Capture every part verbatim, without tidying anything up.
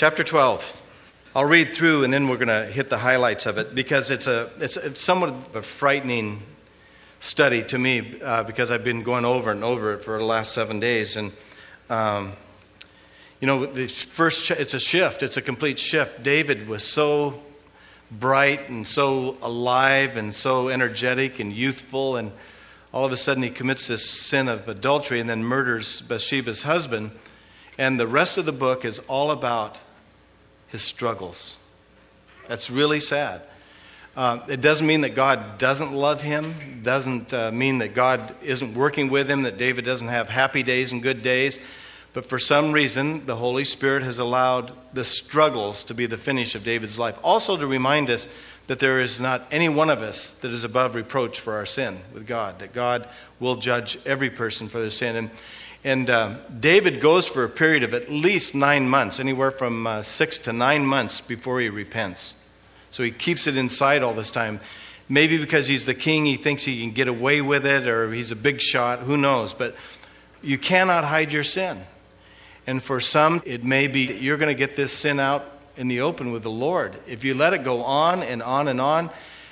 Chapter twelve. I'll read through and then we're going to hit the highlights of it because it's a it's, it's somewhat of a frightening study to me uh, because I've been going over and over it for the last seven days. And, um, you know, the first ch- it's a shift. It's a complete shift. David was so bright and so alive and so energetic and youthful, and all of a sudden he commits this sin of adultery and then murders Bathsheba's husband. And the rest of the book is all about his struggles. That's really sad. Uh, it doesn't mean that God doesn't love him. It doesn't uh, mean that God isn't working with him, that David doesn't have happy days and good days. But for some reason, the Holy Spirit has allowed the struggles to be the finish of David's life. Also to remind us that there is not any one of us that is above reproach for our sin with God, that God will judge every person for their sin. And And uh, David goes for a period of at least nine months, anywhere from uh, six to nine months before he repents. So he keeps it inside all this time. Maybe because he's the king, he thinks he can get away with it, or he's a big shot, who knows. But you cannot hide your sin. And for some, it may be that you're going to get this sin out in the open with the Lord. If you let it go on and on and on,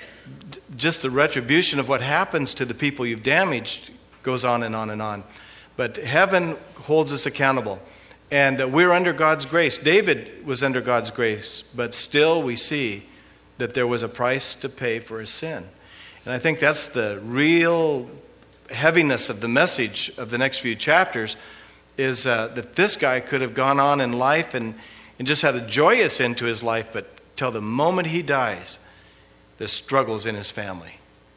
just the retribution of what happens to the people you've damaged goes on and on and on. But heaven holds us accountable. And uh, we're under God's grace. David was under God's grace, but still we see that there was a price to pay for his sin. And I think that's the real heaviness of the message of the next few chapters, is uh, that this guy could have gone on in life and, and just had a joyous end to his life, but till the moment he dies, the struggles in his family.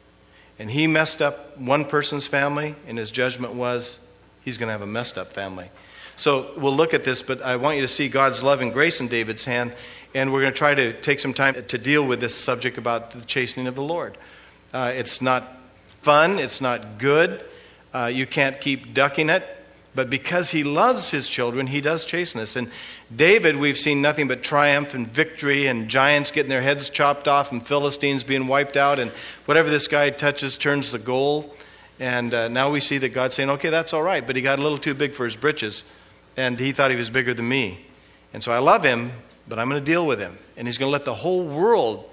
And he messed up one person's family, and his judgment was, he's going to have a messed up family. So we'll look at this, but I want you to see God's love and grace in David's hand, and we're going to try to take some time to deal with this subject about the chastening of the Lord. Uh, it's not fun. It's not good. Uh, you can't keep ducking it. But because he loves his children, he does chasten us. And David, we've seen nothing but triumph and victory and giants getting their heads chopped off and Philistines being wiped out, and whatever this guy touches turns to gold. And uh, now we see that God's saying, okay, that's all right, but he got a little too big for his britches, and he thought he was bigger than me. And so I love him, but I'm going to deal with him. And he's going to let the whole world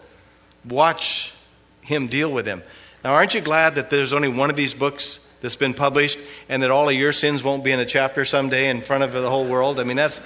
watch him deal with him. Now, aren't you glad that there's only one of these books that's been published, and that all of your sins won't be in a chapter someday in front of the whole world? I mean, that's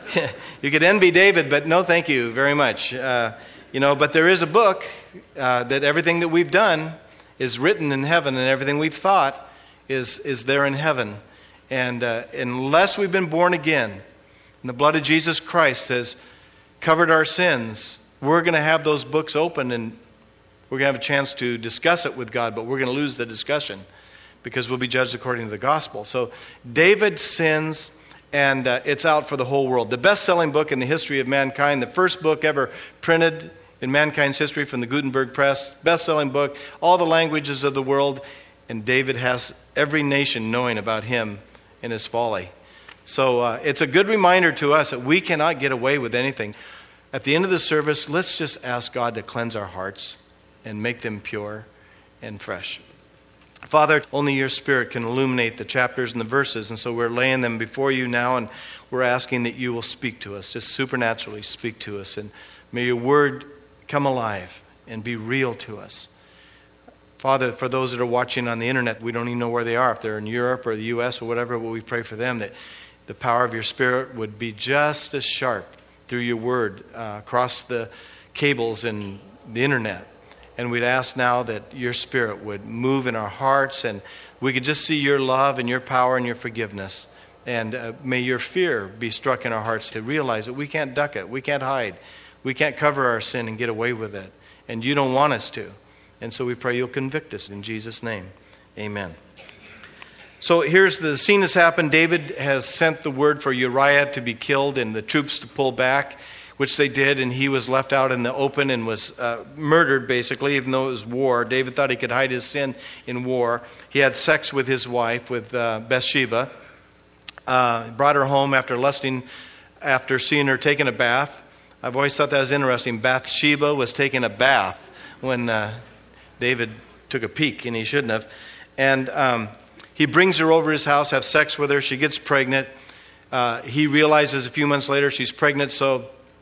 you could envy David, but no thank you very much. Uh, you know, but there is a book uh, that everything that we've done is written in heaven, and everything we've thought is is there in heaven. And uh, unless we've been born again, and the blood of Jesus Christ has covered our sins, we're going to have those books open, and we're going to have a chance to discuss it with God, but we're going to lose the discussion because we'll be judged according to the gospel. So David sins, and uh, it's out for the whole world. The best-selling book in the history of mankind, the first book ever printed in mankind's history from the Gutenberg Press, best-selling book, all the languages of the world, and David has every nation knowing about him and his folly. So uh, it's a good reminder to us that we cannot get away with anything. At the end of the service, let's just ask God to cleanse our hearts and make them pure and fresh. Father, only your Spirit can illuminate the chapters and the verses, and so we're laying them before you now, and we're asking that you will speak to us, just supernaturally speak to us, and may your word come alive and be real to us. Father, for those that are watching on the internet, we don't even know where they are, if they're in Europe or the U S or whatever, but we pray for them that the power of your Spirit would be just as sharp through your word uh, across the cables and the internet. And we'd ask now that your Spirit would move in our hearts, and we could just see your love and your power and your forgiveness. And uh, may your fear be struck in our hearts to realize that we can't duck it, we can't hide, we can't cover our sin and get away with it. And you don't want us to. And so we pray you'll convict us in Jesus' name. Amen. So here's the scene that's happened. David has sent the word for Uriah to be killed and the troops to pull back, which they did, and he was left out in the open and was uh, murdered, basically, even though it was war. David thought he could hide his sin in war. He had sex with his wife, with uh, Bathsheba. Uh, brought her home after lusting, after seeing her taking a bath. I've always thought that was interesting. Bathsheba was taking a bath when uh, David took a peek, and he shouldn't have. And um, he brings her over his house, have sex with her. She gets pregnant. Uh, he realizes a few months later she's pregnant, so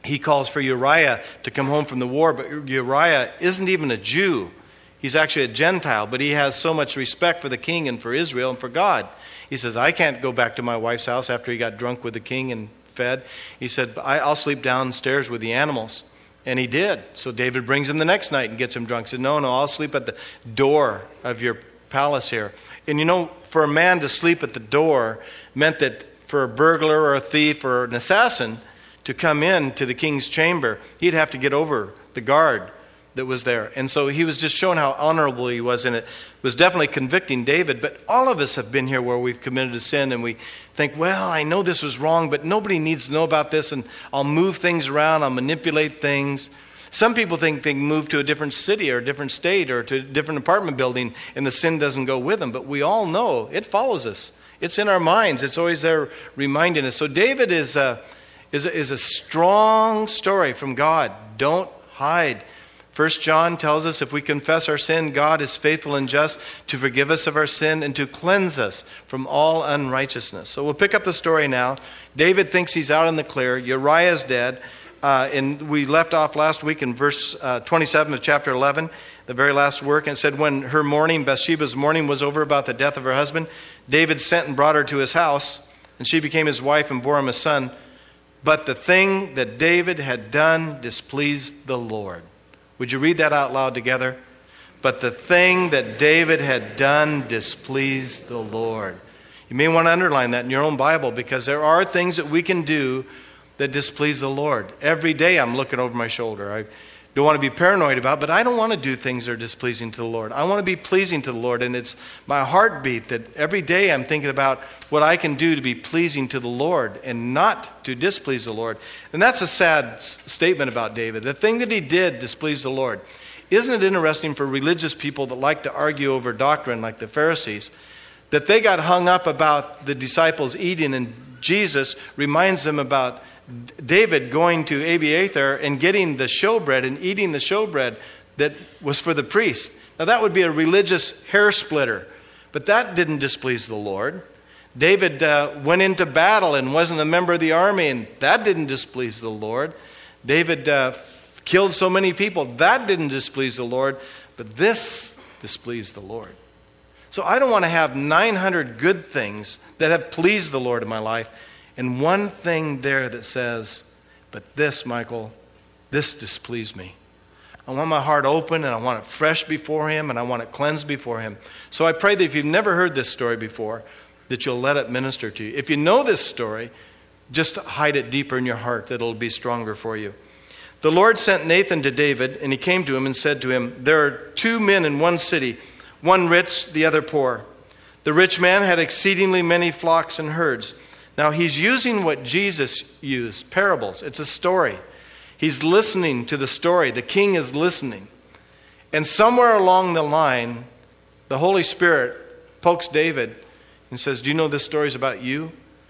he calls for Uriah to come home from the war, but Uriah isn't even a Jew. He's actually a Gentile, but he has so much respect for the king and for Israel and for God. He says, I can't go back to my wife's house after he got drunk with the king and fed. He said, I, I'll sleep downstairs with the animals. And he did. So David brings him the next night and gets him drunk. He said, no, no, I'll sleep at the door of your palace here. And you know, for a man to sleep at the door meant that for a burglar or a thief or an assassin to come in to the king's chamber, he'd have to get over the guard that was there. And so he was just showing how honorable he was, and it was definitely convicting David. But all of us have been here where we've committed a sin and we think, well, I know this was wrong, but nobody needs to know about this, and I'll move things around, I'll manipulate things. Some people think they can move to a different city or a different state or to a different apartment building and the sin doesn't go with them. But we all know it follows us. It's in our minds. It's always there reminding us. So David is a, is a, is a strong story from God. Don't hide. First John tells us if we confess our sin, God is faithful and just to forgive us of our sin and to cleanse us from all unrighteousness. So we'll pick up the story now. David thinks he's out in the clear. Uriah's dead. Uh, and we left off last week in verse uh, twenty-seven of chapter eleven, the very last work. And it said, when her mourning, Bathsheba's mourning, was over about the death of her husband, David sent and brought her to his house, and she became his wife and bore him a son. But the thing that David had done displeased the Lord. Would you read that out loud together? But the thing that David had done displeased the Lord. You may want to underline that in your own Bible, because there are things that we can do that displease the Lord. Every day I'm looking over my shoulder. I don't want to be paranoid about, but I don't want to do things that are displeasing to the Lord. I want to be pleasing to the Lord, and it's my heartbeat that every day I'm thinking about what I can do to be pleasing to the Lord and not to displease the Lord. And that's a sad s- statement about David. The thing that he did displeased the Lord. Isn't it interesting for religious people that like to argue over doctrine like the Pharisees, that they got hung up about the disciples eating, and Jesus reminds them about David going to Abiathar and getting the showbread and eating the showbread that was for the priest. Now that would be a religious hair splitter, but that didn't displease the Lord. David uh, went into battle and wasn't a member of the army, and that didn't displease the Lord. David uh, killed so many people, that didn't displease the Lord, but this displeased the Lord. So I don't want to have nine hundred good things that have pleased the Lord in my life, and one thing there that says, but this, Michael, this displeased me. I want my heart open, and I want it fresh before Him, and I want it cleansed before Him. So I pray that if you've never heard this story before, that you'll let it minister to you. If you know this story, just hide it deeper in your heart, that it'll be stronger for you. The Lord sent Nathan to David, and he came to him and said to him, there are two men in one city, one rich, the other poor. The rich man had exceedingly many flocks and herds. Now, he's using what Jesus used, parables. It's a story. He's listening to the story. The king is listening. And somewhere along the line, the Holy Spirit pokes David and says, do you know this story is about you?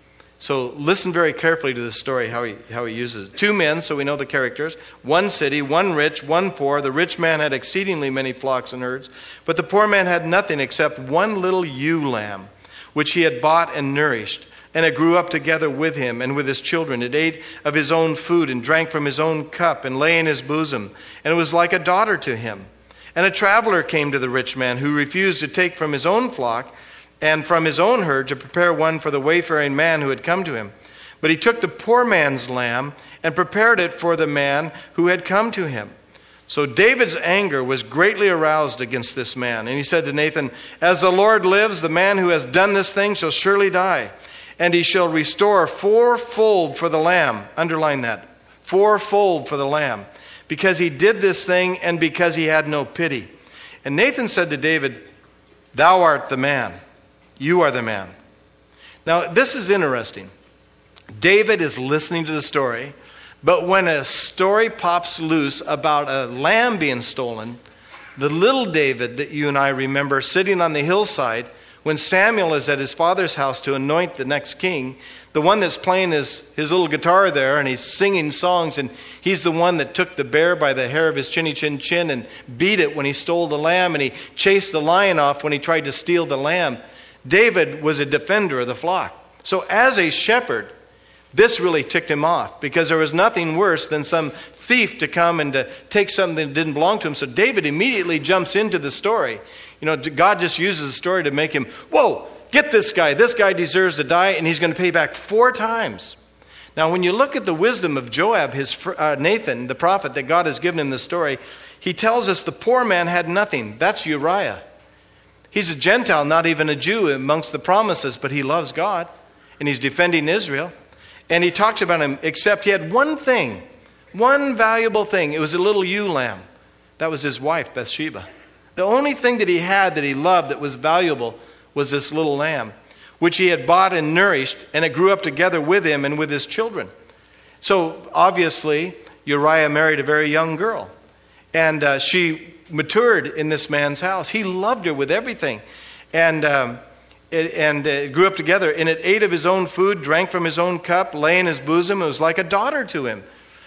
So listen very carefully to this story, how he, how he uses it. Two men, so we know the characters. One city, one rich, one poor. The rich man had exceedingly many flocks and herds. But the poor man had nothing except one little ewe lamb, which he had bought and nourished. And it grew up together with him and with his children. It ate of his own food and drank from his own cup and lay in his bosom. And it was like a daughter to him. And a traveler came to the rich man, who refused to take from his own flock and from his own herd to prepare one for the wayfaring man who had come to him. But he took the poor man's lamb and prepared it for the man who had come to him. So David's anger was greatly aroused against this man. And he said to Nathan, as the Lord lives, the man who has done this thing shall surely die. And he shall restore fourfold for the lamb. Underline that. Fourfold for the lamb. Because he did this thing and because he had no pity. And Nathan said to David, thou art the man. You are the man. Now, this is interesting. David is listening to the story, but when a story pops loose about a lamb being stolen, the little David that you and I remember sitting on the hillside when Samuel is at his father's house to anoint the next king, the one that's playing his, his little guitar there and he's singing songs, and he's the one that took the bear by the hair of his chinny chin chin and beat it when he stole the lamb, and he chased the lion off when he tried to steal the lamb. David was a defender of the flock. So as a shepherd, This really ticked him off because there was nothing worse than some thief to come and to take something that didn't belong to him. So David immediately jumps into the story. You know, God just uses the story to make him, whoa, get this guy. This guy deserves to die, and he's going to pay back four times. Now, when you look at the wisdom of Joab, his uh, Nathan, the prophet that God has given him this story, he tells us the poor man had nothing. That's Uriah. He's a Gentile, not even a Jew amongst the promises, but he loves God, and he's defending Israel. And he talks about him, except he had one thing, one valuable thing. It was a little ewe lamb. That was his wife, Bathsheba. The only thing that he had that he loved that was valuable was this little lamb, which he had bought and nourished, and it grew up together with him and with his children. So obviously, Uriah married a very young girl, and uh, she matured in this man's house. He loved her with everything, and um, it, and it grew up together, and it ate of his own food, drank from his own cup, lay in his bosom. It was like a daughter to him.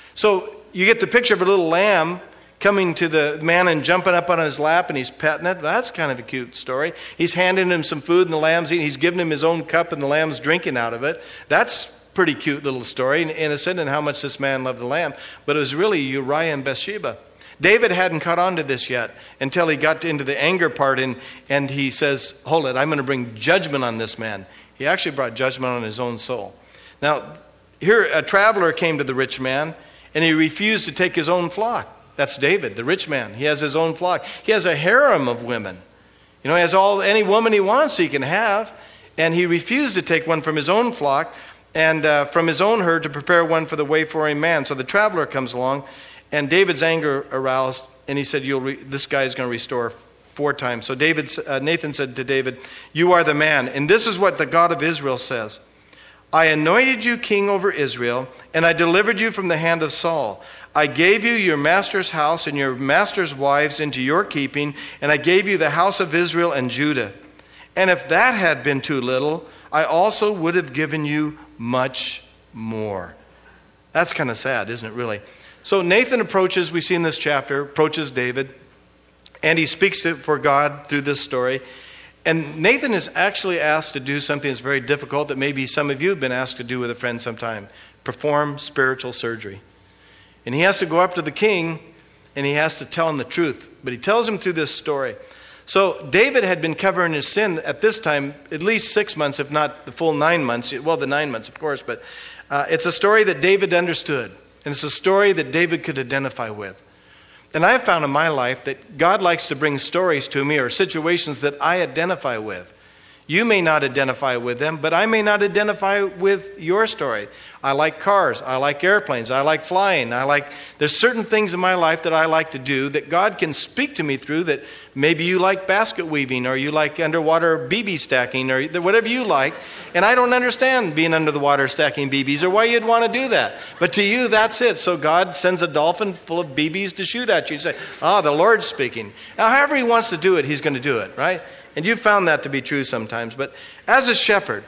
So you get the picture of a little lamb coming to the man and jumping up on his lap, and he's petting it. That's kind of a cute story. He's handing him some food, and the lamb's eating. He's giving him his own cup, and the lamb's drinking out of it. That's pretty cute little story, innocent in how much this man loved the lamb. But it was really Uriah and Bathsheba. David hadn't caught on to this yet until he got into the anger part, and, and he says, hold it, I'm going to bring judgment on this man. He actually brought judgment on his own soul. Now, here a traveler came to the rich man, and he refused to take his own flock. That's David, the rich man. He has his own flock. He has a harem of women. You know, he has all any woman he wants he can have, and he refused to take one from his own flock and uh, from his own herd to prepare one for the wayfaring man. So the traveler comes along, and David's anger aroused, and he said, "You'll re- this guy is going to restore four times." So David, uh, Nathan said to David, "You are the man." And this is what the God of Israel says. "I anointed you king over Israel, and I delivered you from the hand of Saul. I gave you your master's house and your master's wives into your keeping, and I gave you the house of Israel and Judah. And if that had been too little, I also would have given you much more." That's kind of sad, isn't it, really? So Nathan approaches, we see in this chapter, approaches David, and he speaks to, for God through this story. And Nathan is actually asked to do something that's very difficult that maybe some of you have been asked to do with a friend sometime. Perform spiritual surgery. And he has to go up to the king, and he has to tell him the truth. But he tells him through this story. So David had been covering his sin at this time at least six months, if not the full nine months. Well, the nine months, of course. But uh, it's a story that David understood. And it's a story that David could identify with. And I've found in my life that God likes to bring stories to me or situations that I identify with. You may not identify with them, but I may not identify with your story. I like cars. I like airplanes. I like flying. I like, there's certain things in my life that I like to do that God can speak to me through, that maybe you like basket weaving, or you like underwater B B stacking, or whatever you like. And I don't understand being under the water stacking B Bs or why you'd want to do that. But to you, that's it. So God sends a dolphin full of B Bs to shoot at you. You say, ah, the Lord's speaking. Now, however he wants to do it, he's going to do it, right? And you've found that to be true sometimes. But as a shepherd,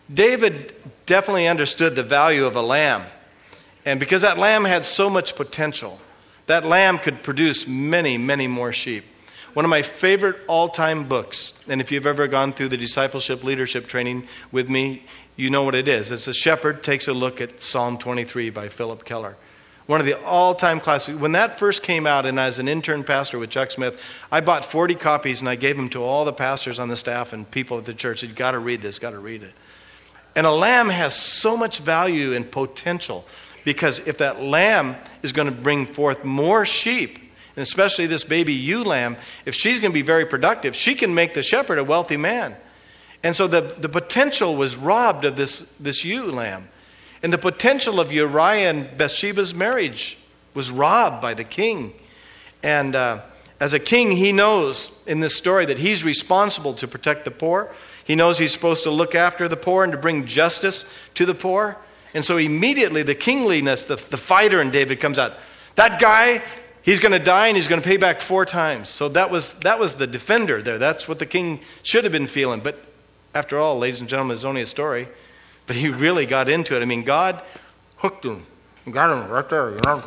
David definitely understood the value of a lamb. And because that lamb had so much potential, that lamb could produce many, many more sheep. One of my favorite all-time books, and if you've ever gone through the discipleship leadership training with me, you know what it is. It's A Shepherd Takes a Look at Psalm twenty-three by Philip Keller. One of the all-time classics. When that first came out, and I was an intern pastor with Chuck Smith, I bought forty copies, and I gave them to all the pastors on the staff and people at the church. You've got to read this, got to read it. And a lamb has so much value and potential, because if that lamb is going to bring forth more sheep, and especially this baby ewe lamb, if she's going to be very productive, she can make the shepherd a wealthy man. And so the, the potential was robbed of this, this ewe lamb. And the potential of Uriah and Bathsheba's marriage was robbed by the king. And uh, as a king, he knows in this story that he's responsible to protect the poor. He knows he's supposed to look after the poor and to bring justice to the poor. And so immediately the kingliness, the, the fighter in David comes out. That guy, he's going to die and he's going to pay back four times. So that was that was the defender there. That's what the king should have been feeling. But after all, ladies and gentlemen, it's only a story. But he really got into it. I mean, God hooked him. Got him right there. You know.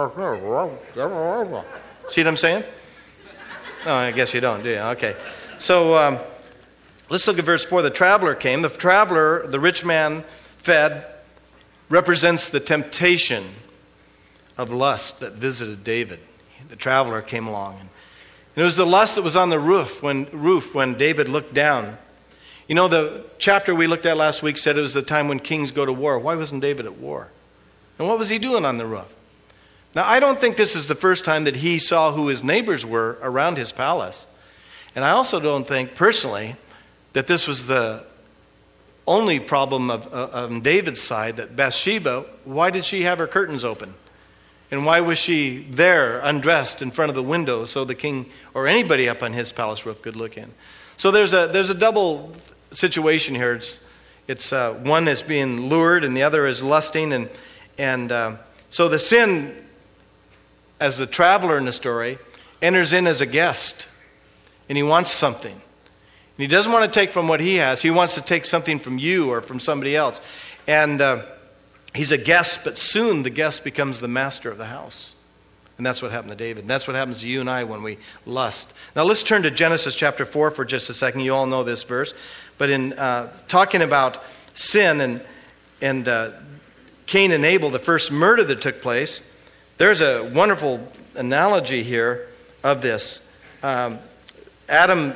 See what I'm saying? No, I guess you don't, do you? Okay. So um, let's look at verse four. The traveler came. The traveler, the rich man, fed, represents the temptation of lust that visited David. The traveler came along. And it was the lust that was on the roof when, roof when David looked down. You know, the chapter we looked at last week said it was the time when kings go to war. Why wasn't David at war? And what was he doing on the roof? Now, I don't think this is the first time that he saw who his neighbors were around his palace. And I also don't think, personally, that this was the only problem of, of, of David's side, that Bathsheba, why did she have her curtains open? And why was she there, undressed, in front of the window so the king or anybody up on his palace roof could look in? So there's a there's a double situation here. It's it's uh, one is being lured and the other is lusting, and and uh, so the sin, as the traveler in the story, enters in as a guest, and he wants something. And he doesn't want to take from what he has. He wants to take something from you or from somebody else. And uh, he's a guest, but soon the guest becomes the master of the house. And that's what happened to David. And that's what happens to you and I when we lust. Now let's turn to Genesis chapter four for just a second. You all know this verse. But in uh, talking about sin and, and uh, Cain and Abel, the first murder that took place, there's a wonderful analogy here of this. Um, Adam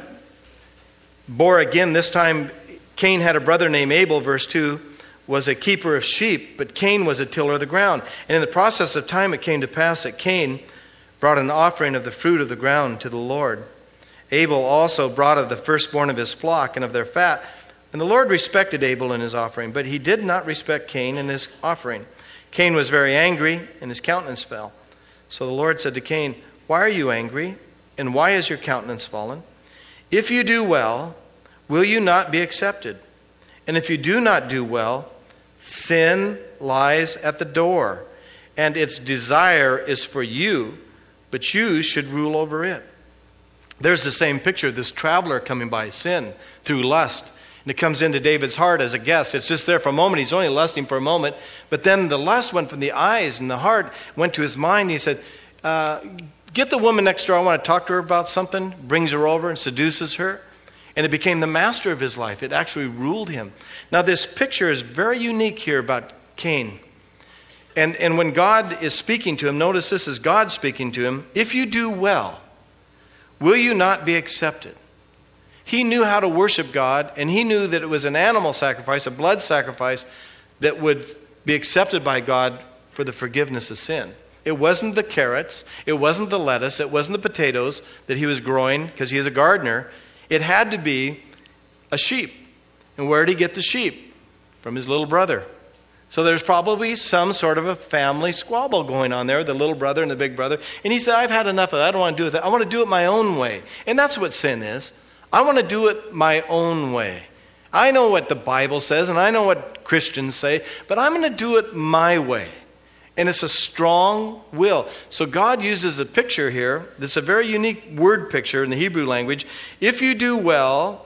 bore again, this time Cain had a brother named Abel, verse two, was a keeper of sheep, but Cain was a tiller of the ground. And in the process of time it came to pass that Cain brought an offering of the fruit of the ground to the Lord. Abel also brought of the firstborn of his flock and of their fat. And the Lord respected Abel in his offering, but he did not respect Cain in his offering. Cain was very angry, and his countenance fell. So the Lord said to Cain, "Why are you angry, and why is your countenance fallen? If you do well, will you not be accepted? And if you do not do well, sin lies at the door, and its desire is for you, but you should rule over it." There's the same picture, this traveler coming by sin through lust. And it comes into David's heart as a guest. It's just there for a moment. He's only lusting for a moment. But then the lust went from the eyes and the heart went to his mind. He said, uh, get the woman next door. I want to talk to her about something. Brings her over and seduces her. And it became the master of his life. It actually ruled him. Now this picture is very unique here about Cain. And, and when God is speaking to him, notice this is God speaking to him. If you do well, will you not be accepted? He knew how to worship God, and he knew that it was an animal sacrifice, a blood sacrifice, that would be accepted by God for the forgiveness of sin. It wasn't the carrots, it wasn't the lettuce, it wasn't the potatoes that he was growing, because he is a gardener. It had to be a sheep. And where did he get the sheep? From his little brother. So there's probably some sort of a family squabble going on there, the little brother and the big brother. And he said, I've had enough of that. I don't want to do it that. I want to do it my own way. And that's what sin is. I want to do it my own way. I know what the Bible says, and I know what Christians say, but I'm going to do it my way. And it's a strong will. So God uses a picture here that's a very unique word picture in the Hebrew language. If you do well,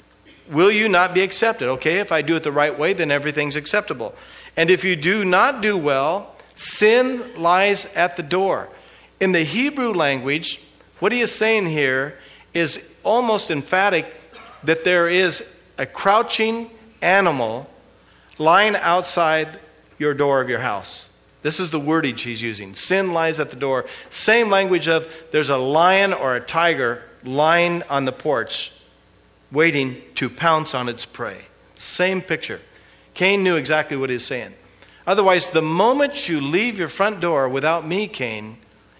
will you not be accepted? Okay, if I do it the right way, then everything's acceptable. And if you do not do well, sin lies at the door. In the Hebrew language, what he is saying here is almost emphatic that there is a crouching animal lying outside your door of your house. This is the wordage he's using. Sin lies at the door. Same language of there's a lion or a tiger lying on the porch waiting to pounce on its prey. Same picture. Cain knew exactly what he was saying. Otherwise, the moment you leave your front door without me, Cain,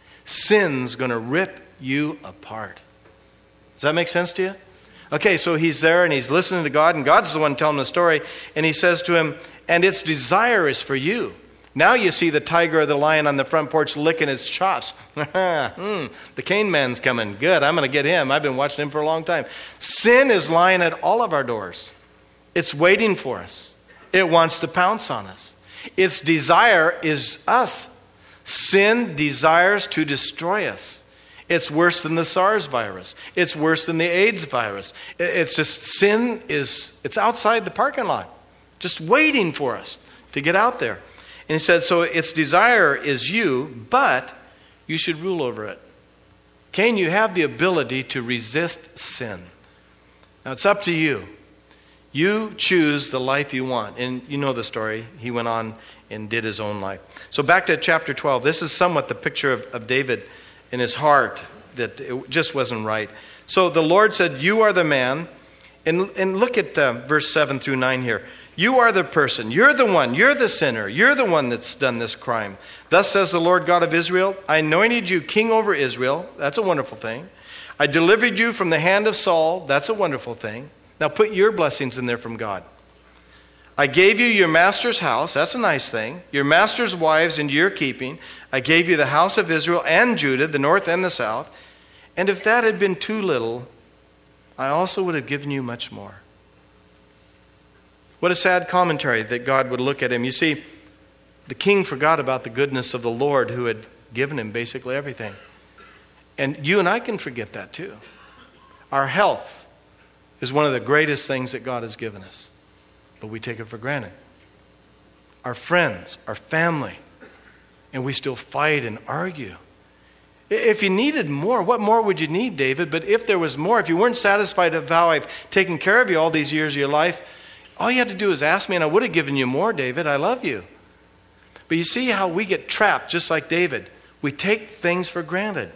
sin's going to rip you apart. Does that make sense to you? Okay, so he's there and he's listening to God, and God's the one telling the story, and he says to him, and its desire is for you. Now you see the tiger or the lion on the front porch licking its chops. hmm, the Cain man's coming. Good, I'm going to get him. I've been watching him for a long time. Sin is lying at all of our doors. It's waiting for us. It wants to pounce on us. Its desire is us. Sin desires to destroy us. It's worse than the SARS virus. It's worse than the AIDS virus. It's just sin is, it's outside the parking lot, just waiting for us to get out there. And he said, so its desire is you, but you should rule over it. Cain, you have the ability to resist sin. Now it's up to you. You choose the life you want. And you know the story. He went on and did his own life. So back to chapter twelve. This is somewhat the picture of, of David in his heart, that it just wasn't right. So the Lord said, you are the man. And, and look at uh, verse seven through nine here. You are the person. You're the one. You're the sinner. You're the one that's done this crime. Thus says the Lord God of Israel, I anointed you king over Israel. That's a wonderful thing. I delivered you from the hand of Saul. That's a wonderful thing. Now put your blessings in there from God. I gave you your master's house. That's a nice thing. Your master's wives into your keeping. I gave you the house of Israel and Judah, the north and the south. And if that had been too little, I also would have given you much more. What a sad commentary that God would look at him. You see, the king forgot about the goodness of the Lord who had given him basically everything. And you and I can forget that too. Our health is one of the greatest things that God has given us, but we take it for granted. Our friends, our family, and we still fight and argue. If you needed more, what more would you need, David? But if there was more, if you weren't satisfied with how I've taken care of you all these years of your life, all you had to do is ask me and I would have given you more, David. I love you. But you see how we get trapped just like David. We take things for granted.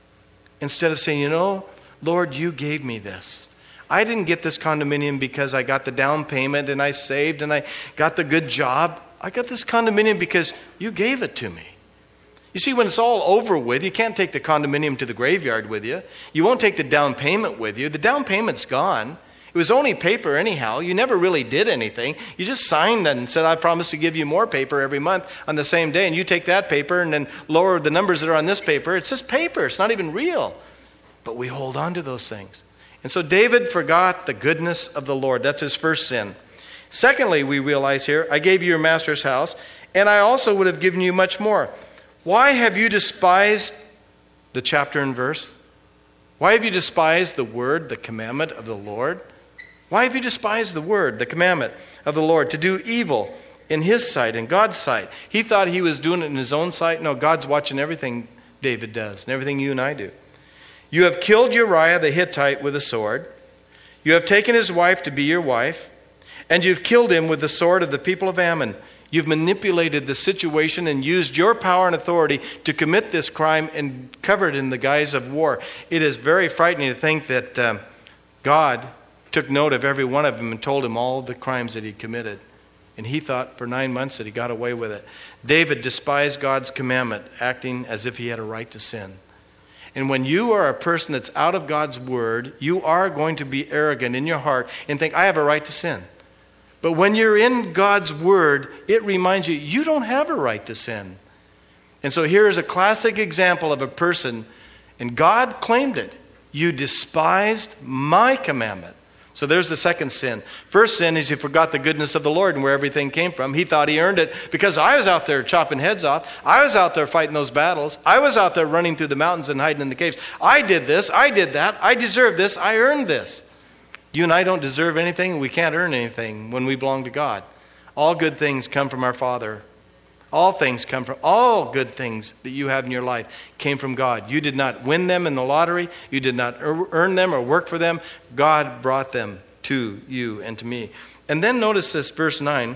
Instead of saying, you know, Lord, you gave me this. I didn't get this condominium because I got the down payment and I saved and I got the good job. I got this condominium because you gave it to me. You see, when it's all over with, you can't take the condominium to the graveyard with you. You won't take the down payment with you. The down payment's gone. It was only paper anyhow. You never really did anything. You just signed and said, I promise to give you more paper every month on the same day. And you take that paper and then lower the numbers that are on this paper. It's just paper. It's not even real. But we hold on to those things. And so David forgot the goodness of the Lord. That's his first sin. Secondly, we realize here, I gave you your master's house, and I also would have given you much more. Why have you despised the chapter and verse? Why have you despised the word, the commandment of the Lord? Why have you despised the word, the commandment of the Lord, to do evil in his sight, in God's sight? He thought he was doing it in his own sight. No, God's watching everything David does and everything you and I do. You have killed Uriah the Hittite with a sword. You have taken his wife to be your wife, and you've killed him with the sword of the people of Ammon. You've manipulated the situation and used your power and authority to commit this crime and cover it in the guise of war. It is very frightening to think that um, God took note of every one of them and told him all the crimes that he committed. And he thought for nine months that he got away with it. David despised God's commandment, acting as if he had a right to sin. And when you are a person that's out of God's word, you are going to be arrogant in your heart and think, I have a right to sin. But when you're in God's word, it reminds you, you don't have a right to sin. And so here's a classic example of a person, and God claimed it. You despised my commandment. So there's the second sin. First sin is he forgot the goodness of the Lord and where everything came from. He thought he earned it because I was out there chopping heads off. I was out there fighting those battles. I was out there running through the mountains and hiding in the caves. I did this. I did that. I deserve this. I earned this. You and I don't deserve anything. We can't earn anything when we belong to God. All good things come from our Father. All things come from, all good things that you have in your life came from God. You did not win them in the lottery. You did not earn them or work for them. God brought them to you and to me. And then notice this, verse nine.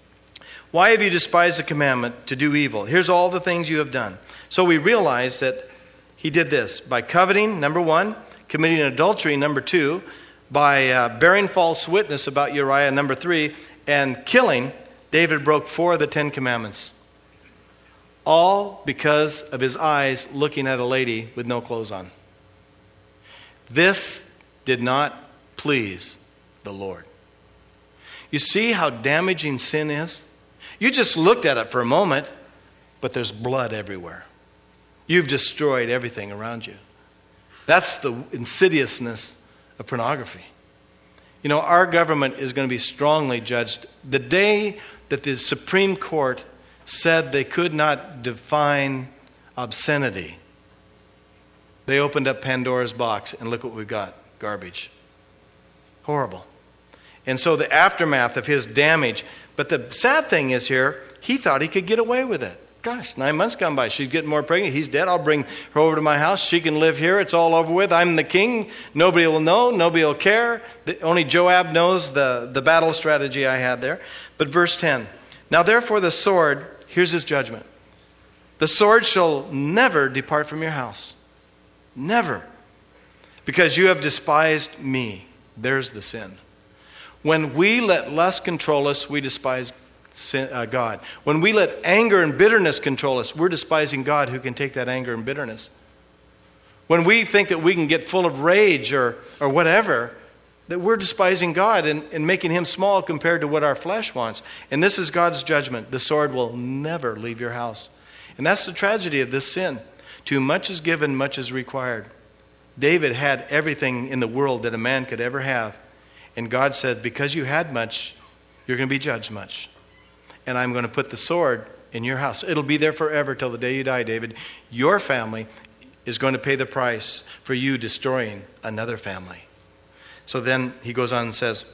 Why have you despised the commandment to do evil? Here's all the things you have done. So we realize that he did this by coveting, number one, committing adultery, number two, by uh, bearing false witness about Uriah, number three, and killing. David broke four of the Ten Commandments. All because of his eyes looking at a lady with no clothes on. This did not please the Lord. You see how damaging sin is? You just looked at it for a moment, but there's blood everywhere. You've destroyed everything around you. That's the insidiousness of pornography. You know, our government is going to be strongly judged. The day that the Supreme Court said they could not define obscenity, they opened up Pandora's box, and look what we've got. Garbage. Horrible. And so the aftermath of his damage. But the sad thing is here, he thought he could get away with it. Gosh, nine months gone by. She's getting more pregnant. He's dead. I'll bring her over to my house. She can live here. It's all over with. I'm the king. Nobody will know. Nobody will care. The, only Joab knows the, the battle strategy I had there. But verse ten. Now therefore the sword, here's his judgment. The sword shall never depart from your house. Never. Because you have despised me. There's the sin. When we let lust control us, we despise sin, uh, God. When we let anger and bitterness control us, we're despising God who can take that anger and bitterness. When we think that we can get full of rage or, or whatever, that we're despising God and, and making him small compared to what our flesh wants. And this is God's judgment. The sword will never leave your house. And that's the tragedy of this sin. Too much is given, much is required. David had everything in the world that a man could ever have. And God said, because you had much, you're going to be judged much. And I'm going to put the sword in your house. It'll be there forever till the day you die, David. Your family is going to pay the price for you destroying another family. So then he goes on and says,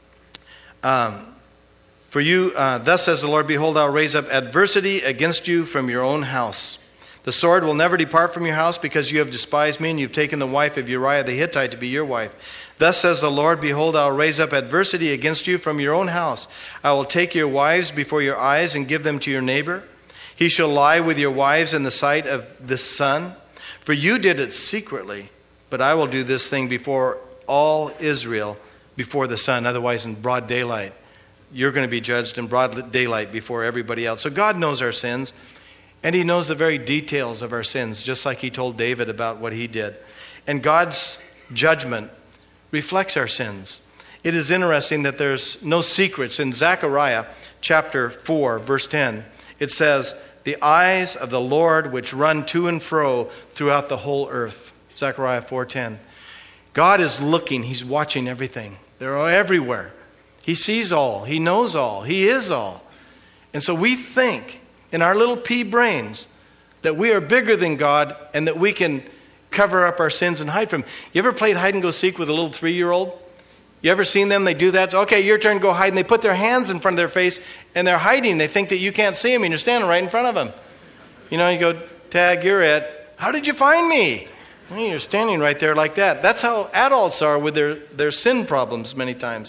um, For you, uh, thus says the Lord, behold, I'll raise up adversity against you from your own house. The sword will never depart from your house because you have despised me and you've taken the wife of Uriah the Hittite to be your wife. Thus says the Lord, behold, I'll raise up adversity against you from your own house. I will take your wives before your eyes and give them to your neighbor. He shall lie with your wives in the sight of the sun. For you did it secretly, but I will do this thing before all Israel, before the sun, otherwise in broad daylight. You're going to be judged in broad daylight before everybody else. So God knows our sins. And he knows the very details of our sins, just like he told David about what he did. And God's judgment reflects our sins. It is interesting that there's no secrets. In Zechariah chapter four, verse ten, it says, the eyes of the Lord which run to and fro throughout the whole earth. Zechariah four ten. God is looking. He's watching everything. They're everywhere. He sees all. He knows all. He is all. And so we think in our little pea brains that we are bigger than God and that we can cover up our sins and hide from him. You ever played hide and go seek with a little three-year-old? You ever seen them? They do that. Okay, your turn, go hide. And they put their hands in front of their face and they're hiding. They think that you can't see them and you're standing right in front of them. You know, you go, Tag, you're it. How did you find me? Well, you're standing right there like that. That's how adults are with their, their sin problems many times.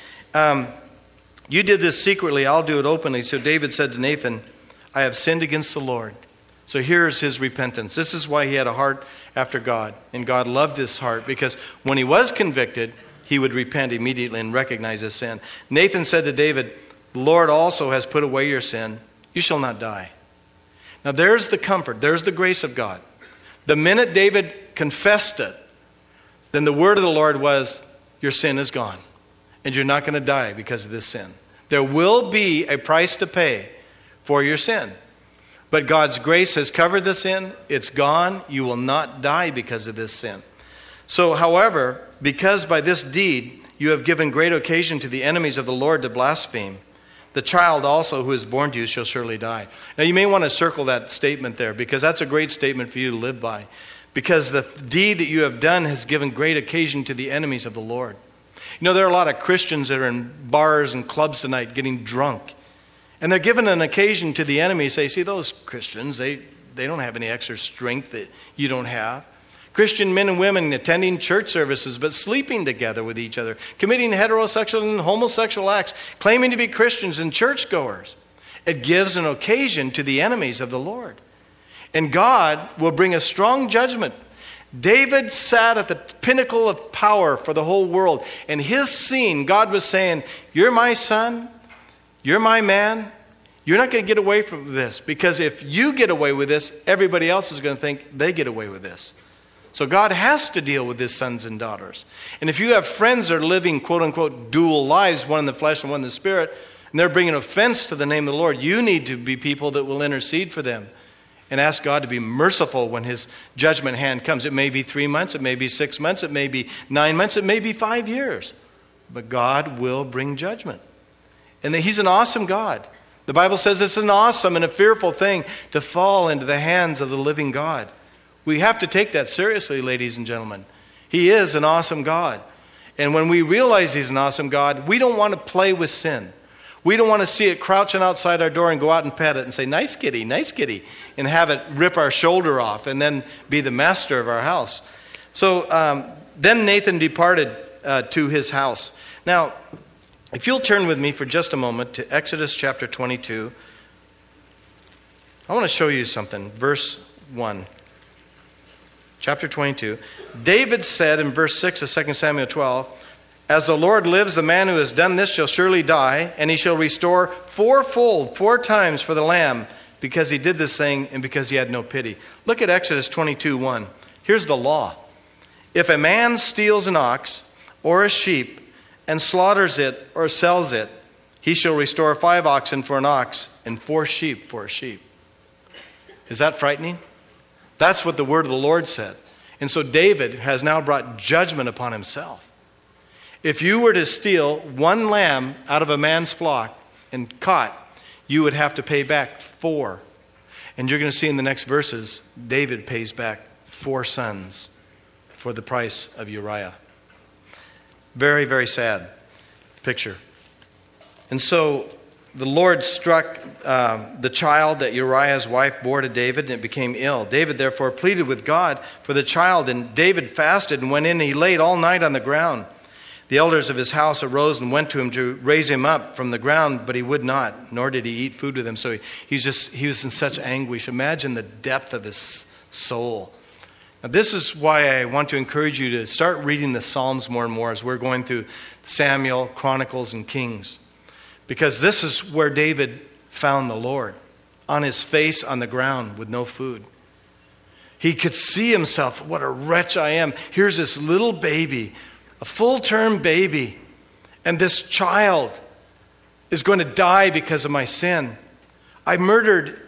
Um, you did this secretly. I'll do it openly. So David said to Nathan, I have sinned against the Lord. So here's his repentance. This is why he had a heart after God. And God loved his heart because when he was convicted, he would repent immediately and recognize his sin. Nathan said to David, the Lord also has put away your sin. You shall not die. Now there's the comfort. There's the grace of God. The minute David confessed it, then the word of the Lord was, your sin is gone. And you're not going to die because of this sin. There will be a price to pay for your sin. But God's grace has covered the sin. It's gone. You will not die because of this sin. So, however, because by this deed you have given great occasion to the enemies of the Lord to blaspheme, the child also who is born to you shall surely die. Now, you may want to circle that statement there because that's a great statement for you to live by. Because the deed that you have done has given great occasion to the enemies of the Lord. You know, there are a lot of Christians that are in bars and clubs tonight getting drunk. And they're given an occasion to the enemy. Say, see, those Christians, they, they don't have any extra strength that you don't have. Christian men and women attending church services but sleeping together with each other, committing heterosexual and homosexual acts, claiming to be Christians and churchgoers. It gives an occasion to the enemies of the Lord. And God will bring a strong judgment. David sat at the pinnacle of power for the whole world. And his scene, God was saying, you're my son. You're my man. You're not going to get away from this. Because if you get away with this, everybody else is going to think they get away with this. So God has to deal with his sons and daughters. And if you have friends that are living, quote unquote, dual lives, one in the flesh and one in the spirit, and they're bringing offense to the name of the Lord, you need to be people that will intercede for them. And ask God to be merciful when his judgment hand comes. It may be three months, it may be six months, it may be nine months, it may be five years. But God will bring judgment. And that he's an awesome God. The Bible says it's an awesome and a fearful thing to fall into the hands of the living God. We have to take that seriously, ladies and gentlemen. He is an awesome God. And when we realize he's an awesome God, we don't want to play with sin. We don't want to see it crouching outside our door and go out and pet it and say, nice kitty, nice kitty, and have it rip our shoulder off and then be the master of our house. So um, then Nathan departed uh, to his house. Now, If you'll turn with me for just a moment to Exodus chapter twenty-two, I want to show you something. Verse one. Chapter twenty-two. David said in verse six of Second Samuel twelve, "As the Lord lives, the man who has done this shall surely die, and he shall restore fourfold, four times for the lamb, because he did this thing and because he had no pity." Look at Exodus twenty-two one. Here's the law. If a man steals an ox or a sheep and slaughters it or sells it, he shall restore five oxen for an ox and four sheep for a sheep. Is that frightening? That's what the word of the Lord said. And so David has now brought judgment upon himself. If you were to steal one lamb out of a man's flock and caught, you would have to pay back four. And you're going to see in the next verses, David pays back four sons for the price of Uriah. Very, very sad picture. And so the Lord struck uh, the child that Uriah's wife bore to David, and it became ill. David therefore pleaded with God for the child, and David fasted and went in, and he laid all night on the ground. The elders of his house arose and went to him to raise him up from the ground, but he would not, nor did he eat food with him. So he, he's just, he was in such anguish. Imagine the depth of his soul. Now, this is why I want to encourage you to start reading the Psalms more and more as we're going through Samuel, Chronicles, and Kings. Because this is where David found the Lord, on his face on the ground with no food. He could see himself, what a wretch I am. Here's this little baby, a full-term baby, and this child is going to die because of my sin. I murdered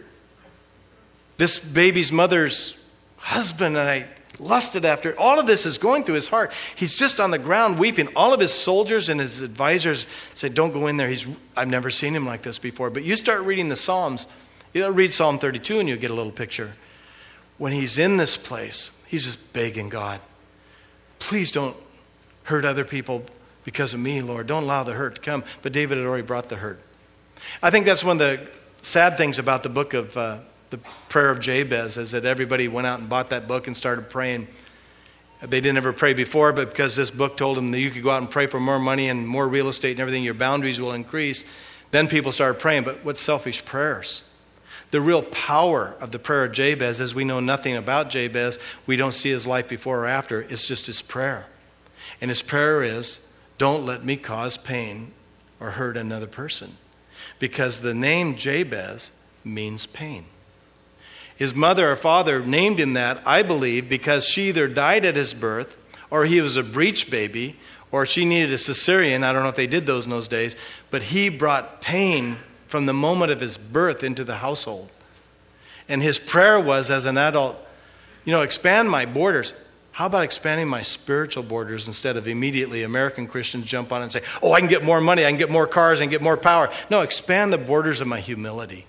this baby's mother's husband, and I lusted after it. All of this is going through his heart. He's just on the ground weeping. All of his soldiers and his advisors say, "Don't go in there. He's, I've never seen him like this before." But you start reading the Psalms. You'll read Psalm thirty-two and you'll get a little picture. When he's in this place, he's just begging God, "Please don't hurt other people because of me, Lord. Don't allow the hurt to come." But David had already brought the hurt. I think that's one of the sad things about the book of uh, the prayer of Jabez, is that everybody went out and bought that book and started praying. They didn't ever pray before, but because this book told them that you could go out and pray for more money and more real estate and everything, your boundaries will increase, then people started praying. But what selfish prayers? The real power of the prayer of Jabez, as we know nothing about Jabez, we don't see his life before or after, it's just his prayer. And his prayer is, "Don't let me cause pain or hurt another person." Because the name Jabez means pain. His mother or father named him that, I believe, because she either died at his birth, or he was a breech baby, or she needed a cesarean. I don't know if they did those in those days. But he brought pain from the moment of his birth into the household. And his prayer was, as an adult, you know, expand my borders. How about expanding my spiritual borders instead of immediately American Christians jump on and say, "Oh, I can get more money, I can get more cars, I can get more power." No, expand the borders of my humility.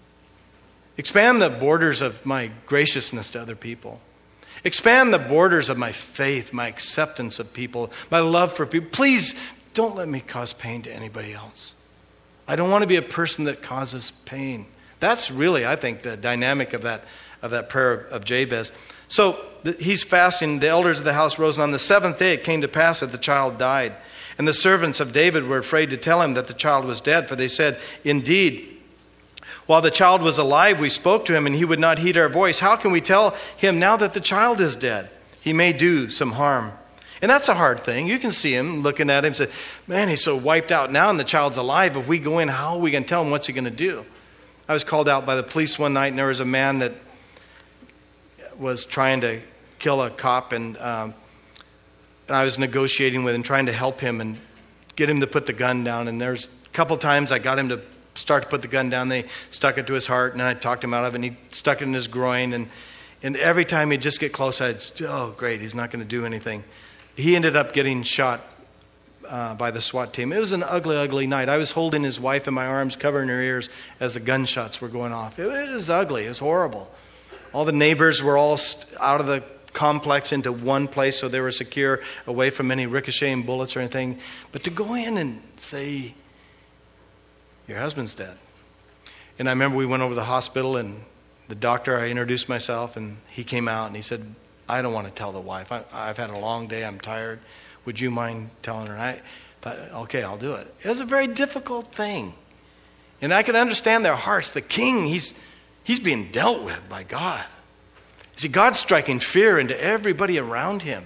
Expand the borders of my graciousness to other people. Expand the borders of my faith, my acceptance of people, my love for people. Please don't let me cause pain to anybody else. I don't want to be a person that causes pain. That's really, I think, the dynamic of that of that prayer of Jabez. So the, he's fasting. The elders of the house rose, and on the seventh day it came to pass that the child died. And the servants of David were afraid to tell him that the child was dead, for they said, "Indeed, while the child was alive, we spoke to him, and he would not heed our voice. How can we tell him now that the child is dead? He may do some harm." And that's a hard thing. You can see him looking at him and say, "Man, he's so wiped out now, and the child's alive. If we go in, how are we going to tell him what's he going to do?" I was called out by the police one night, and there was a man that was trying to kill a cop, and um, I was negotiating with him, trying to help him and get him to put the gun down. And there's a couple times I got him to start to put the gun down. They stuck it to his heart, and then I talked him out of it, and he stuck it in his groin. And, and every time he'd just get close, I'd, "Oh, great, he's not going to do anything." He ended up getting shot uh, by the SWAT team. It was an ugly, ugly night. I was holding his wife in my arms, covering her ears as the gunshots were going off. It was ugly. It was horrible. All the neighbors were all out of the complex into one place, so they were secure, away from any ricocheting bullets or anything. But to go in and say, "Your husband's dead." And I remember we went over to the hospital, and the doctor, I introduced myself, and he came out and he said, "I don't want to tell the wife. I, I've had a long day. I'm tired. Would you mind telling her?" And I thought, okay, I'll do it. It was a very difficult thing. And I can understand their hearts. The king, he's, he's being dealt with by God. You see, God's striking fear into everybody around him.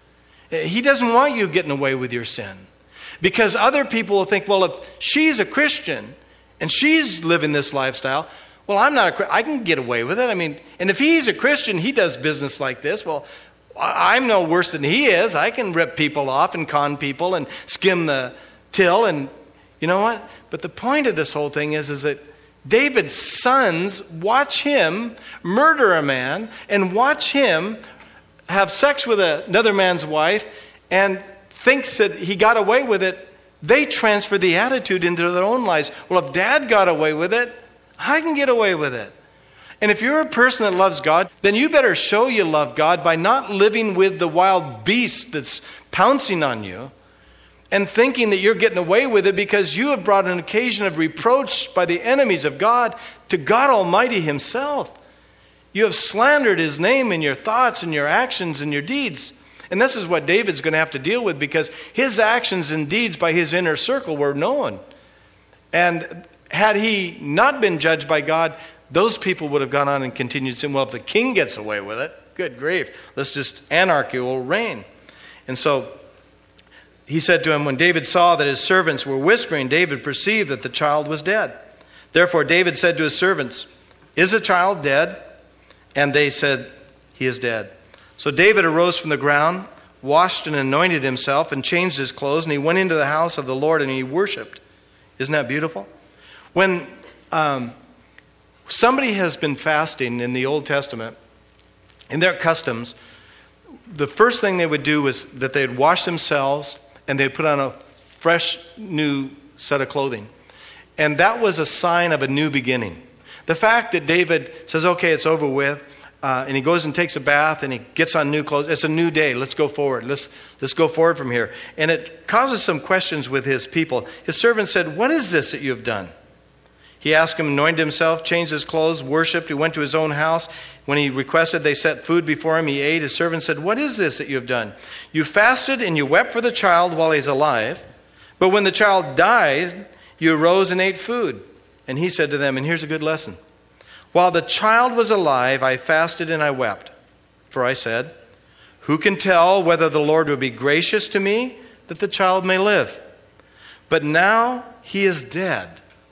He doesn't want you getting away with your sin. Because other people will think, well, if she's a Christian and she's living this lifestyle, well, I'm not a Christian. I can get away with it. I mean, and if he's a Christian, he does business like this. Well, I'm no worse than he is. I can rip people off and con people and skim the till. And you know what? But the point of this whole thing is, is that David's sons watch him murder a man and watch him have sex with another man's wife and thinks that he got away with it. They transfer the attitude into their own lives. Well, if Dad got away with it, I can get away with it. And if you're a person that loves God, then you better show you love God by not living with the wild beast that's pouncing on you and thinking that you're getting away with it because you have brought an occasion of reproach by the enemies of God to God Almighty himself. You have slandered his name in your thoughts and your actions and your deeds. And this is what David's going to have to deal with because his actions and deeds by his inner circle were known. And had he not been judged by God, those people would have gone on and continued saying, well, if the king gets away with it, good grief, let's just, anarchy will reign. And so he said to him, when David saw that his servants were whispering, David perceived that the child was dead. Therefore David said to his servants, is the child dead? And they said, he is dead. So David arose from the ground, washed and anointed himself, and changed his clothes, and he went into the house of the Lord and he worshipped. Isn't that beautiful? When um, somebody has been fasting in the Old Testament, in their customs, the first thing they would do was that they'd wash themselves and they'd put on a fresh new set of clothing. And that was a sign of a new beginning. The fact that David says, okay, it's over with, uh, and he goes and takes a bath and he gets on new clothes, it's a new day, let's go forward, let's, let's go forward from here. And it causes some questions with his people. His servant said, what is this that you have done? He asked him, anointed himself, changed his clothes, worshipped. He went to his own house. When he requested, they set food before him. He ate. His servant said, what is this that you have done? You fasted and you wept for the child while he's alive. But when the child died, you arose and ate food. And he said to them, and here's a good lesson. While the child was alive, I fasted and I wept. For I said, who can tell whether the Lord will be gracious to me that the child may live? But now he is dead.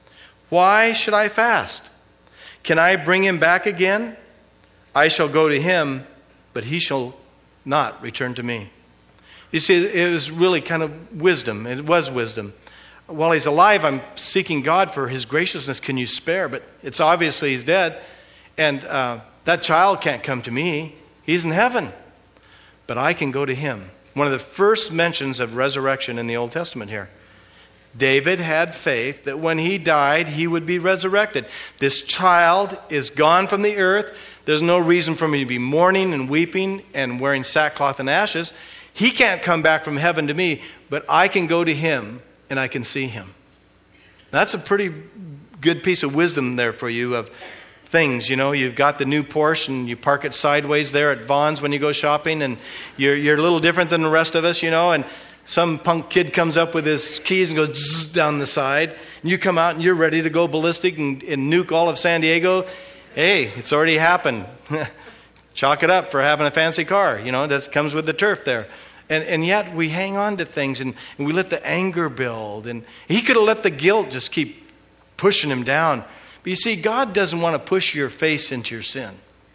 Why should I fast? Can I bring him back again? I shall go to him, but he shall not return to me. You see, it was really kind of wisdom. It was wisdom. While he's alive, I'm seeking God for his graciousness. Can you spare? But it's obviously he's dead. And uh, that child can't come to me. He's in heaven. But I can go to him. One of the first mentions of resurrection in the Old Testament here. David had faith that when he died, he would be resurrected. This child is gone from the earth. There's no reason for me to be mourning and weeping and wearing sackcloth and ashes. He can't come back from heaven to me, but I can go to him and I can see him. That's a pretty good piece of wisdom there for you of things. You know, you've got the new Porsche and you park it sideways there at Vaughn's when you go shopping, and you're, you're a little different than the rest of us, you know, and some punk kid comes up with his keys and goes zzz down the side. And you come out and you're ready to go ballistic and, and nuke all of San Diego. Hey, it's already happened. Chalk it up for having a fancy car. You know, that comes with the turf there. And, and yet we hang on to things and, and we let the anger build. And he could have let the guilt just keep pushing him down. But you see, God doesn't want to push your face into your sin.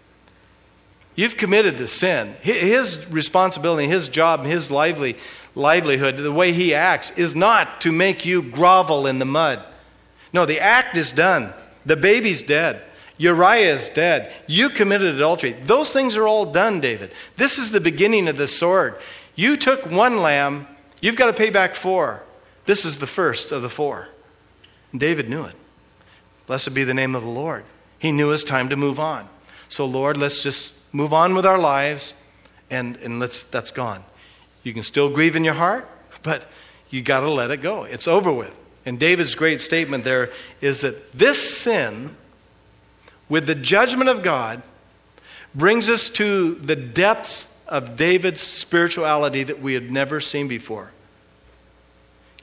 You've committed the sin. His responsibility, his job, his lively livelihood, the way he acts, is not to make you grovel in the mud. No, the act is done. The baby's dead. Uriah is dead. You committed adultery. Those things are all done, David. This is the beginning of the sword. You took one lamb. You've got to pay back four. This is the first of the four. And David knew it. Blessed be the name of the Lord. He knew it's time to move on. So, Lord, let's just move on with our lives, and, and let's that's gone. You can still grieve in your heart, but you got to let it go. It's over with. And David's great statement there is that this sin, with the judgment of God, brings us to the depths of David's spirituality that we had never seen before.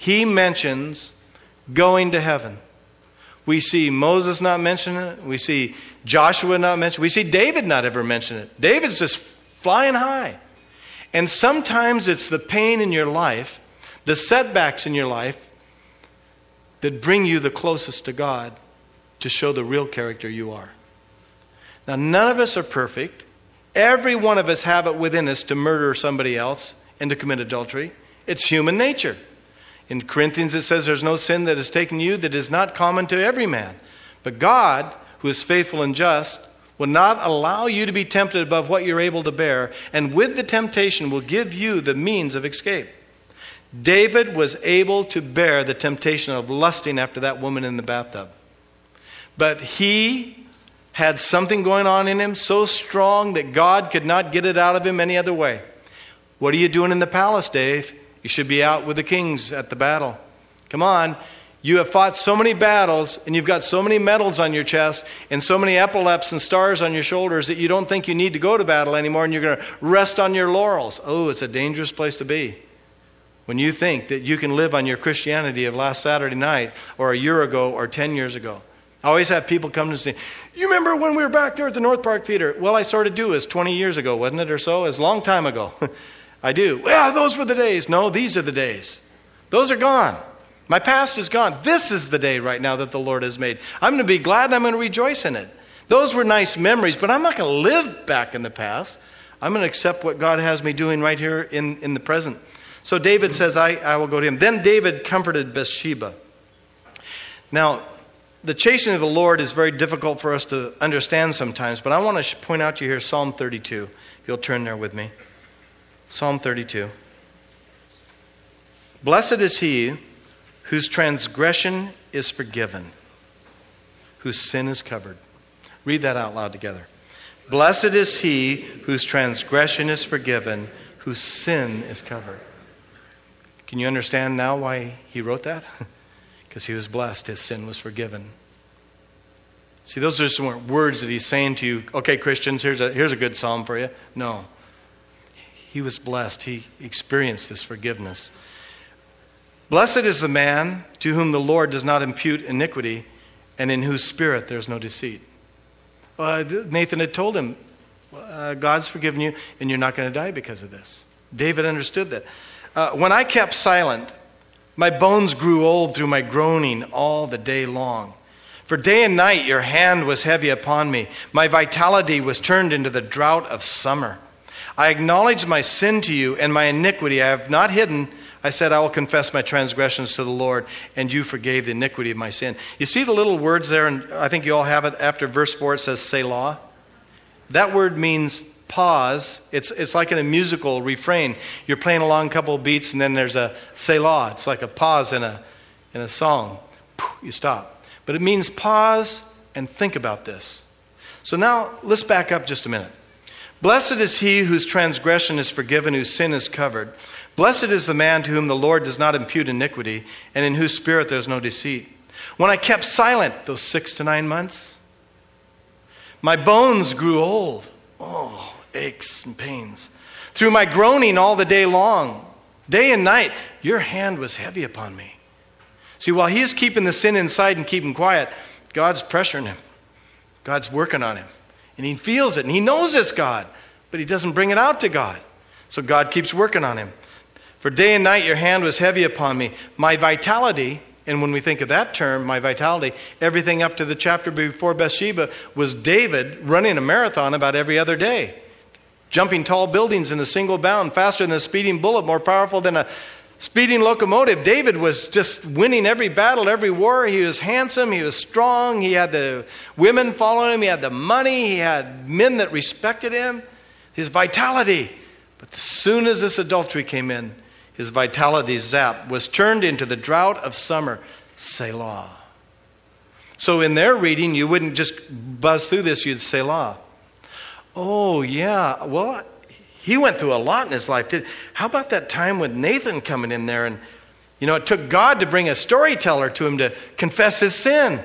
he mentions going to heaven. We see Moses not mention it. We see Joshua not mention it. We see David not ever mention it. David's just flying high. And sometimes it's the pain in your life, the setbacks in your life, that bring you the closest to God to show the real character you are. Now, none of us are perfect. Every one of us have it within us to murder somebody else and to commit adultery. It's human nature. In Corinthians it says there's no sin that has taken you that is not common to every man. But God, who is faithful and just, will not allow you to be tempted above what you're able to bear, and with the temptation will give you the means of escape. David was able to bear the temptation of lusting after that woman in the bathtub. But he had something going on in him so strong that God could not get it out of him any other way. What are you doing in the palace, Dave? You should be out with the kings at the battle. Come on. You have fought so many battles, and you've got so many medals on your chest, and so many epaulets and stars on your shoulders that you don't think you need to go to battle anymore, and you're going to rest on your laurels. Oh, it's a dangerous place to be. When you think that you can live on your Christianity of last Saturday night, or a year ago, or ten years ago. I always have people come to say, you remember when we were back there at the North Park Theater? Well, I sort of do. It's twenty years ago, wasn't it, or so? It's a long time ago. I do. Well, those were the days. No, these are the days. Those are gone. My past is gone. This is the day right now that the Lord has made. I'm going to be glad and I'm going to rejoice in it. Those were nice memories, but I'm not going to live back in the past. I'm going to accept what God has me doing right here in, in the present. So David says, I, I will go to him. Then David comforted Bathsheba. Now, the chastening of the Lord is very difficult for us to understand sometimes, but I want to point out to you here Psalm thirty-two. If you'll turn there with me. Psalm thirty-two. Blessed is he whose transgression is forgiven, whose sin is covered. Read that out loud together. Blessed is he whose transgression is forgiven, whose sin is covered. Can you understand now why he wrote that? Because he was blessed, his sin was forgiven. See, those just weren't words that he's saying to you, okay, Christians, here's a, here's a good psalm for you. No. He was blessed. He experienced this forgiveness. Blessed is the man to whom the Lord does not impute iniquity, and in whose spirit there's no deceit. Uh, Nathan had told him, uh, God's forgiven you, and you're not going to die because of this. David understood that. Uh, when I kept silent, my bones grew old through my groaning all the day long. For day and night your hand was heavy upon me. My vitality was turned into the drought of summer. I acknowledged my sin to you, and my iniquity I have not hidden. I said, I will confess my transgressions to the Lord, and you forgave the iniquity of my sin. You see the little words there, and I think you all have it. After verse four, it says Selah. That word means pause. It's it's like in a musical refrain. You're playing along a couple of beats, and then there's a Selah. It's like a pause in a in a song. You stop. But it means pause and think about this. So now, let's back up just a minute. Blessed is he whose transgression is forgiven, whose sin is covered. Blessed is the man to whom the Lord does not impute iniquity, and in whose spirit there is no deceit. When I kept silent those six to nine months, my bones grew old. Oh, aches and pains. Through my groaning all the day long, day and night, your hand was heavy upon me. See, while he is keeping the sin inside and keeping quiet, God's pressuring him. God's working on him. And he feels it, and he knows it's God, but he doesn't bring it out to God. So God keeps working on him. For day and night your hand was heavy upon me. My vitality, and when we think of that term, my vitality, everything up to the chapter before Bathsheba was David running a marathon about every other day. Jumping tall buildings in a single bound, faster than a speeding bullet, more powerful than a speeding locomotive. David was just winning every battle, every war. He was handsome, he was strong, he had the women following him, he had the money, he had men that respected him. His vitality. But as soon as this adultery came in, his vitality zapped, was turned into the drought of summer. Selah. So in their reading, you wouldn't just buzz through this, you'd Selah. Oh, yeah, well, he went through a lot in his life. Did How about that time with Nathan coming in there? And, you know, it took God to bring a storyteller to him to confess his sin.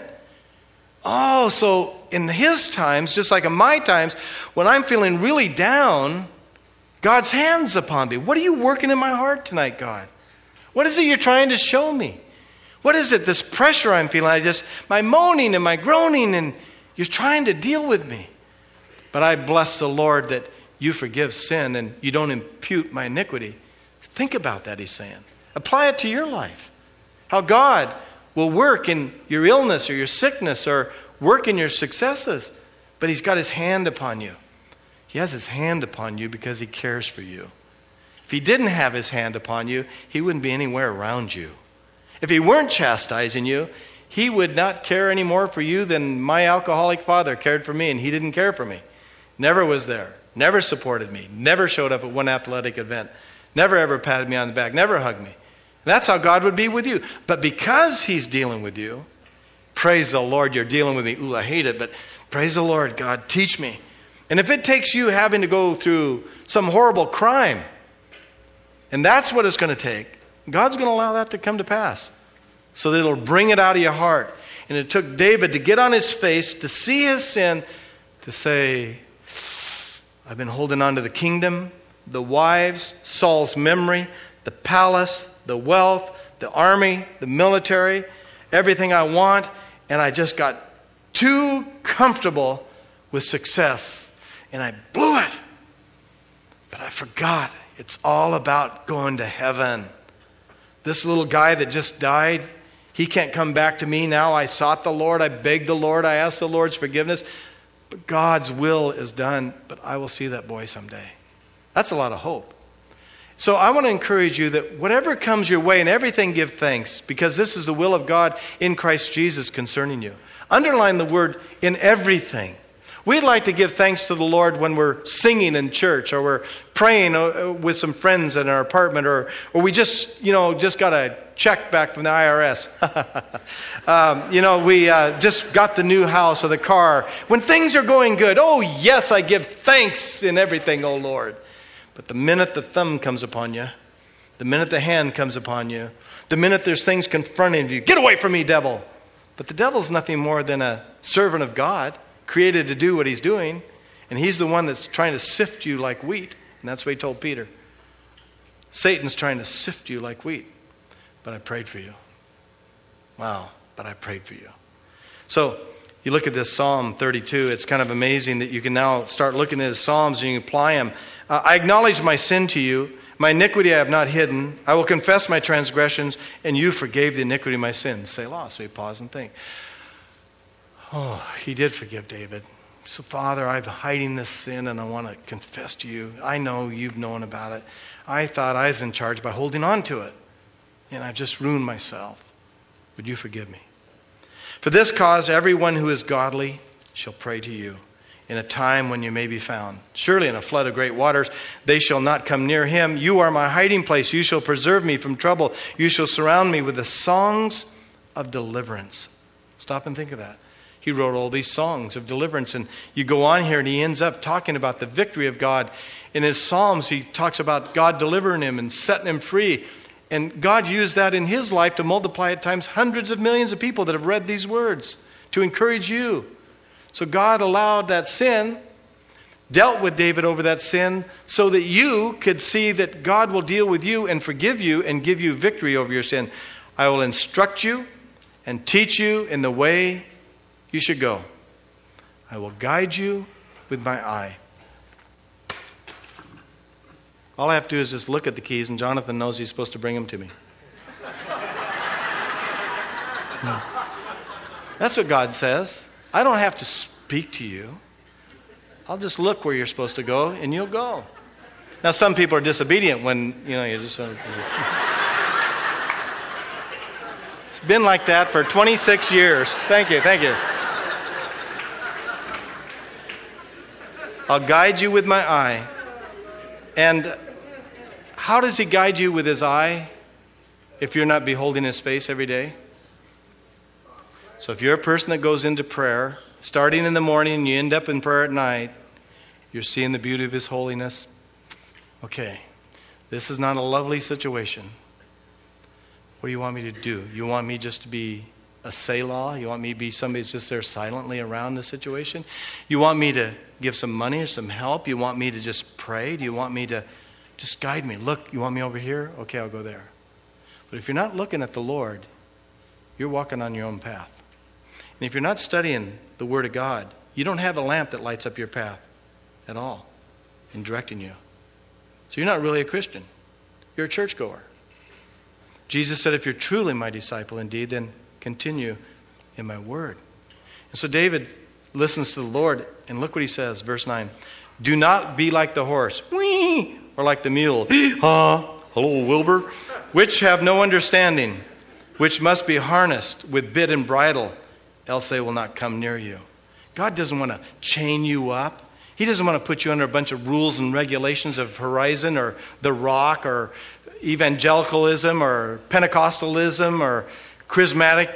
Oh, so in his times, just like in my times, when I'm feeling really down, God's hand's upon me. What are you working in my heart tonight, God? What is it you're trying to show me? What is it, this pressure I'm feeling? I just, my moaning and my groaning, and you're trying to deal with me. But I bless the Lord that you forgive sin and you don't impute my iniquity. Think about that, he's saying. Apply it to your life. How God will work in your illness or your sickness or work in your successes. But he's got his hand upon you. He has his hand upon you because he cares for you. If he didn't have his hand upon you, he wouldn't be anywhere around you. If he weren't chastising you, he would not care any more for you than my alcoholic father cared for me, and he didn't care for me. Never was there. Never supported me. Never showed up at one athletic event. Never ever patted me on the back. Never hugged me. And that's how God would be with you. But because he's dealing with you, praise the Lord, you're dealing with me. Ooh, I hate it, but praise the Lord, God, teach me. And if it takes you having to go through some horrible crime, and that's what it's going to take, God's going to allow that to come to pass so that it'll bring it out of your heart. And it took David to get on his face, to see his sin, to say, I've been holding on to the kingdom, the wives, Saul's memory, the palace, the wealth, the army, the military, everything I want, and I just got too comfortable with success, and I blew it. But I forgot it's all about going to heaven. This little guy that just died, he can't come back to me now. I sought the Lord, I begged the Lord, I asked the Lord's forgiveness. But God's will is done, but I will see that boy someday. That's a lot of hope. So I want to encourage you that whatever comes your way, in everything give thanks, because this is the will of God in Christ Jesus concerning you. Underline the word in everything. We'd like to give thanks to the Lord when we're singing in church, or we're praying with some friends in our apartment, or or we just, you know, just got a check back from the I R S. um, you know, we uh, just got the new house or the car. When things are going good, oh yes, I give thanks in everything, oh Lord. But the minute the thumb comes upon you, the minute the hand comes upon you, the minute there's things confronting you, get away from me, devil. But the devil's nothing more than a servant of God, created to do what he's doing, and he's the one that's trying to sift you like wheat. And that's what he told Peter. Satan's trying to sift you like wheat. But I prayed for you. Wow, but I prayed for you. So you look at this Psalm thirty-two, it's kind of amazing that you can now start looking at the Psalms and you can apply them. Uh, I acknowledge my sin to you. My iniquity I have not hidden. I will confess my transgressions, and you forgave the iniquity of my sins. Selah. So you pause and think. Oh, he did forgive David. So, Father, I'm hiding this sin, and I want to confess to you. I know you've known about it. I thought I was in charge by holding on to it, and I've just ruined myself. Would you forgive me? For this cause, everyone who is godly shall pray to you in a time when you may be found. Surely in a flood of great waters, they shall not come near him. You are my hiding place. You shall preserve me from trouble. You shall surround me with the songs of deliverance. Stop and think of that. He wrote all these songs of deliverance, and you go on here and he ends up talking about the victory of God. In his Psalms, he talks about God delivering him and setting him free. And God used that in his life to multiply at times hundreds of millions of people that have read these words to encourage you. So God allowed that sin, dealt with David over that sin, so that you could see that God will deal with you and forgive you and give you victory over your sin. I will instruct you and teach you in the way you should go. I will guide you with my eye. All I have to do is just look at the keys, and Jonathan knows he's supposed to bring them to me. That's what God says. I don't have to speak to you. I'll just look where you're supposed to go, and you'll go. Now, some people are disobedient when, you know, you just... It's been like that for twenty-six years. Thank you, thank you. I'll guide you with my eye. And how does he guide you with his eye if you're not beholding his face every day? So if you're a person that goes into prayer, starting in the morning and you end up in prayer at night, you're seeing the beauty of his holiness. Okay, this is not a lovely situation. What do you want me to do? You want me just to be a Selah? You want me to be somebody that's just there silently around the situation? You want me to give some money or some help? You want me to just pray? Do you want me to just guide me? Look, you want me over here? Okay, I'll go there. But if you're not looking at the Lord, you're walking on your own path. And if you're not studying the Word of God, you don't have a lamp that lights up your path at all in directing you. So you're not really a Christian. You're a churchgoer. Jesus said, if you're truly my disciple indeed, then continue in my word. And so David listens to the Lord, and look what he says, verse nine. Do not be like the horse, whee, or like the mule, ha, hello, Wilbur, which have no understanding, which must be harnessed with bit and bridle, else they will not come near you. God doesn't want to chain you up. He doesn't want to put you under a bunch of rules and regulations of Horizon or The Rock or evangelicalism or Pentecostalism or charismatic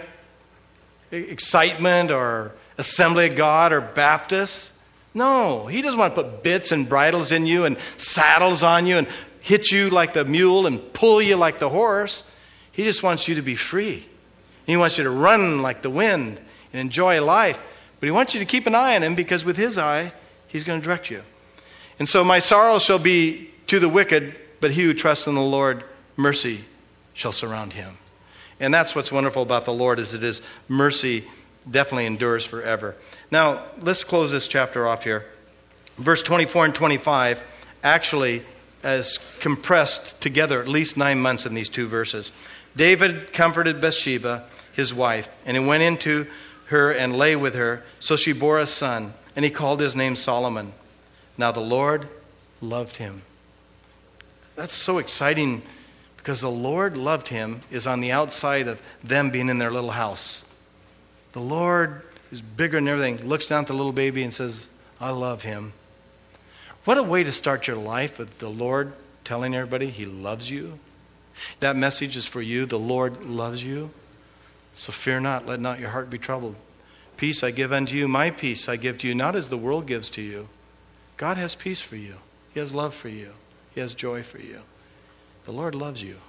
excitement or Assembly of God or Baptist. No, he doesn't want to put bits and bridles in you and saddles on you and hit you like the mule and pull you like the horse. He just wants you to be free. He wants you to run like the wind and enjoy life. But he wants you to keep an eye on him, because with his eye, he's going to direct you. And so my sorrow shall be to the wicked, but he who trusts in the Lord, mercy shall surround him. And that's what's wonderful about the Lord, is it is mercy definitely endures forever. Now, let's close this chapter off here. Verse twenty-four and twenty-five actually is compressed together at least nine months in these two verses. David comforted Bathsheba, his wife, and he went into her and lay with her. So she bore a son, and he called his name Solomon. Now the Lord loved him. That's so exciting, because the Lord loved him is on the outside of them being in their little house. The Lord is bigger than everything, looks down at the little baby and says, I love him. What a way to start your life, with the Lord telling everybody he loves you. That message is for you. The Lord loves you. So fear not, let not your heart be troubled. Peace I give unto you, my peace I give to you, not as the world gives to you. God has peace for you. He has love for you. He has joy for you. The Lord loves you.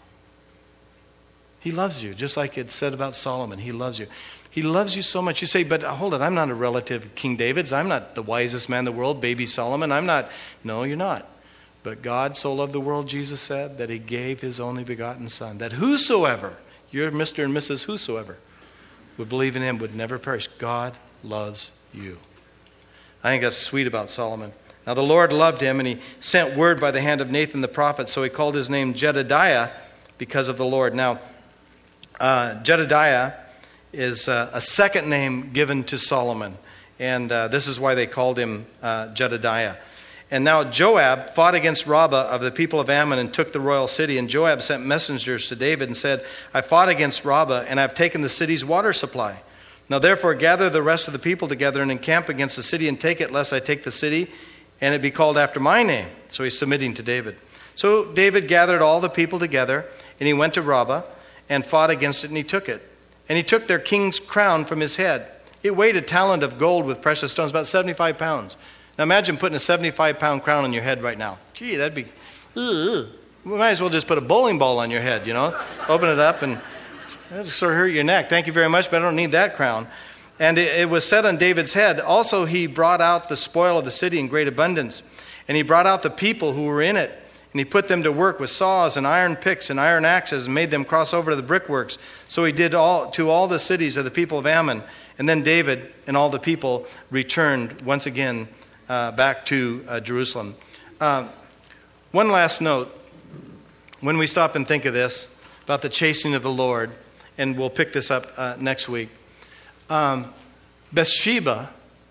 He loves you, just like it said about Solomon. He loves you. He loves you so much. You say, but hold it, I'm not a relative of King David's. I'm not the wisest man in the world, baby Solomon. I'm not. No, you're not. But God so loved the world, Jesus said, that he gave his only begotten Son, that whosoever, you're Mister and Missus Whosoever, would believe in him would never perish. God loves you. I think that's sweet about Solomon. Now the Lord loved him, and he sent word by the hand of Nathan the prophet, so he called his name Jedediah because of the Lord. Now, uh, Jedediah is uh, a second name given to Solomon, and uh, this is why they called him uh, Jedediah. And now Joab fought against Rabbah of the people of Ammon and took the royal city. And Joab sent messengers to David and said, I fought against Rabbah, and I've taken the city's water supply. Now therefore gather the rest of the people together and encamp against the city and take it, lest I take the city and it be called after my name. So he's submitting to David. So David gathered all the people together, and he went to Rabbah and fought against it, and he took it. And he took their king's crown from his head. It weighed a talent of gold with precious stones, about seventy-five pounds. Now imagine putting a seventy-five pound crown on your head right now. Gee, that'd be, ugh. We might as well just put a bowling ball on your head, you know. Open it up and that'll sort of hurt your neck. Thank you very much, but I don't need that crown. And it, it was set on David's head. Also, he brought out the spoil of the city in great abundance. And he brought out the people who were in it. And he put them to work with saws and iron picks and iron axes and made them cross over to the brickworks. So he did all to all the cities of the people of Ammon. And then David and all the people returned once again Uh, back to uh, Jerusalem. Uh, one last note. When we stop and think of this, about the chastening of the Lord, and we'll pick this up uh, next week. Um, Bathsheba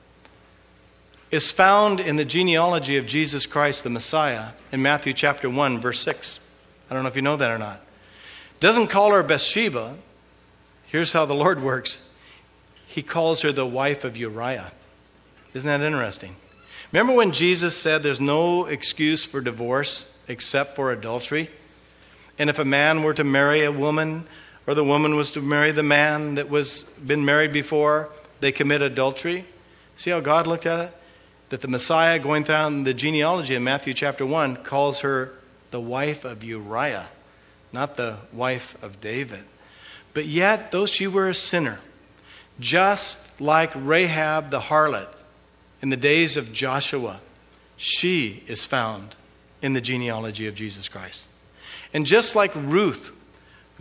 is found in the genealogy of Jesus Christ, the Messiah, in Matthew chapter one, verse six. I don't know if you know that or not. Doesn't call her Bathsheba. Here's how the Lord works. He calls her the wife of Uriah. Isn't that interesting? Remember when Jesus said there's no excuse for divorce except for adultery? And if a man were to marry a woman, or the woman was to marry the man that was been married before, they commit adultery. See how God looked at it? That the Messiah, going down the genealogy in Matthew chapter one, calls her the wife of Uriah, not the wife of David. But yet, though she were a sinner, just like Rahab the harlot, in the days of Joshua, she is found in the genealogy of Jesus Christ. And just like Ruth,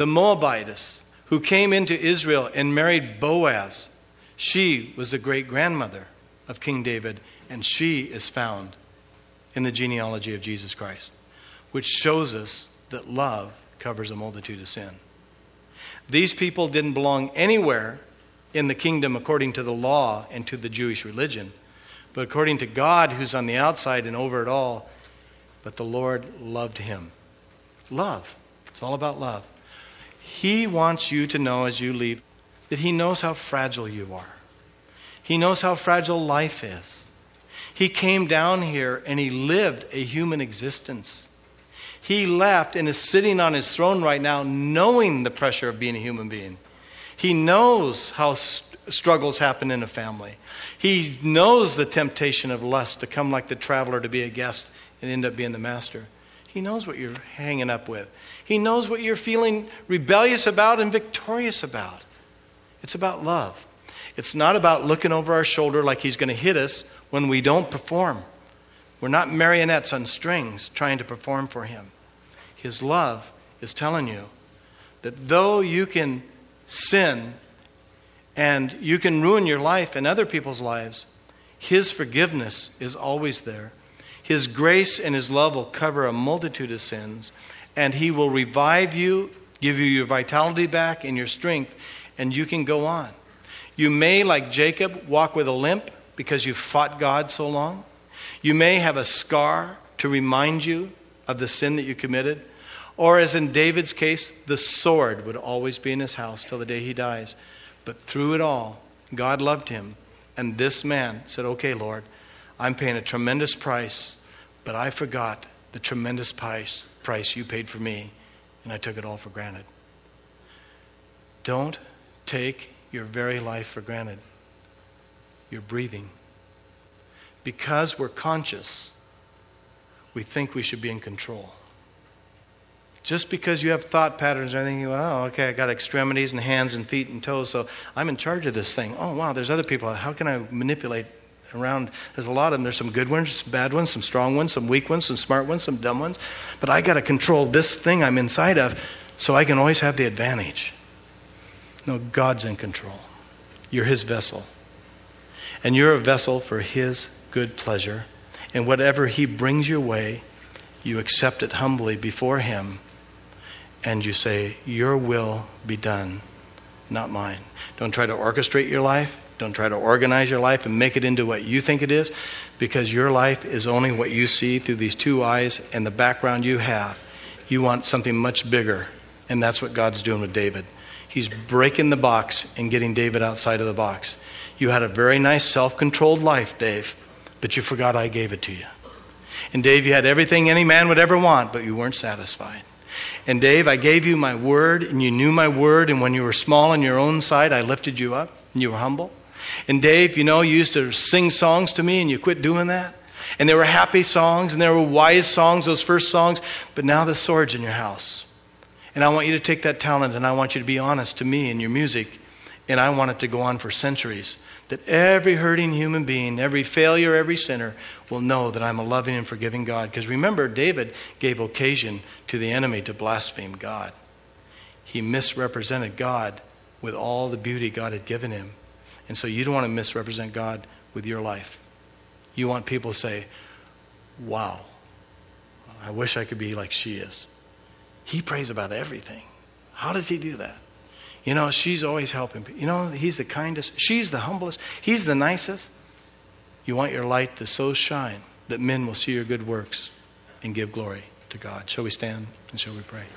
The Moabitess, who came into Israel and married Boaz, she was the great-grandmother of King David, and she is found in the genealogy of Jesus Christ, which shows us that love covers a multitude of sin. These people didn't belong anywhere in the kingdom according to the law and to the Jewish religion, but according to God who's on the outside and over it all. But the Lord loved him. Love. It's all about love. He wants you to know as you leave that he knows how fragile you are. He knows how fragile life is. He came down here and he lived a human existence. He left and is sitting on his throne right now knowing the pressure of being a human being. He knows how st- struggles happen in a family. He knows the temptation of lust to come like the traveler to be a guest and end up being the master. He knows what you're hanging up with. He knows what you're feeling rebellious about and victorious about. It's about love. It's not about looking over our shoulder like he's going to hit us when we don't perform. We're not marionettes on strings trying to perform for him. His love is telling you that though you can sin and you can ruin your life and other people's lives, his forgiveness is always there. His grace and his love will cover a multitude of sins, and he will revive you, give you your vitality back and your strength, and you can go on. You may, like Jacob, walk with a limp because you've fought God so long. You may have a scar to remind you of the sin that you committed. Or as in David's case, the sword would always be in his house till the day he dies. But through it all, God loved him. And this man said, okay, Lord, I'm paying a tremendous price, but I forgot the tremendous price, price you paid for me, and I took it all for granted. Don't take your very life for granted. You're breathing. Because we're conscious, we think we should be in control. Just because you have thought patterns and everything, oh, okay, I got extremities and hands and feet and toes, so I'm in charge of this thing. Oh, wow, there's other people. How can I manipulate around? There's a lot of them. There's some good ones, some bad ones, some strong ones, some weak ones, some smart ones, some dumb ones. But I got to control this thing I'm inside of so I can always have the advantage. No, God's in control. You're his vessel. And you're a vessel for his good pleasure. And whatever he brings your way, you accept it humbly before him. And you say, your will be done, not mine. Don't try to orchestrate your life. Don't try to organize your life and make it into what you think it is, because your life is only what you see through these two eyes and the background you have. You want something much bigger, and that's what God's doing with David. He's breaking the box and getting David outside of the box. You had a very nice self-controlled life, Dave, but you forgot I gave it to you. And Dave, you had everything any man would ever want, but you weren't satisfied. And Dave, I gave you my word, and you knew my word, and when you were small in your own sight, I lifted you up, and you were humble. And Dave, you know, you used to sing songs to me, and you quit doing that. And they were happy songs, and they were wise songs, those first songs, but now the sword's in your house. And I want you to take that talent, and I want you to be honest to me in your music, and I want it to go on for centuries. That every hurting human being, every failure, every sinner will know that I'm a loving and forgiving God. Because remember, David gave occasion to the enemy to blaspheme God. He misrepresented God with all the beauty God had given him. And so you don't want to misrepresent God with your life. You want people to say, wow, I wish I could be like she is. He prays about everything. How does he do that? You know, she's always helping people. You know, he's the kindest. She's the humblest. He's the nicest. You want your light to so shine that men will see your good works and give glory to God. Shall we stand and shall we pray?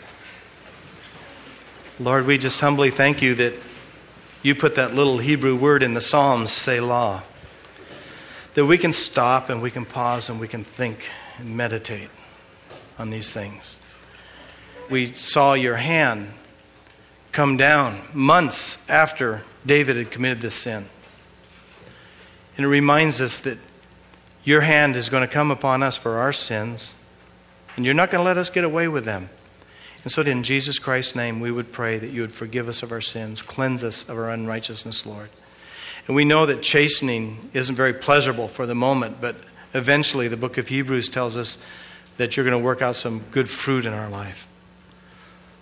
Lord, we just humbly thank you that you put that little Hebrew word in the Psalms, Selah, that we can stop and we can pause and we can think and meditate on these things. We saw your hand come down months after David had committed this sin. And it reminds us that your hand is going to come upon us for our sins, and you're not going to let us get away with them. And so in Jesus Christ's name, we would pray that you would forgive us of our sins, cleanse us of our unrighteousness, Lord. And we know that chastening isn't very pleasurable for the moment, but eventually the book of Hebrews tells us that you're going to work out some good fruit in our life.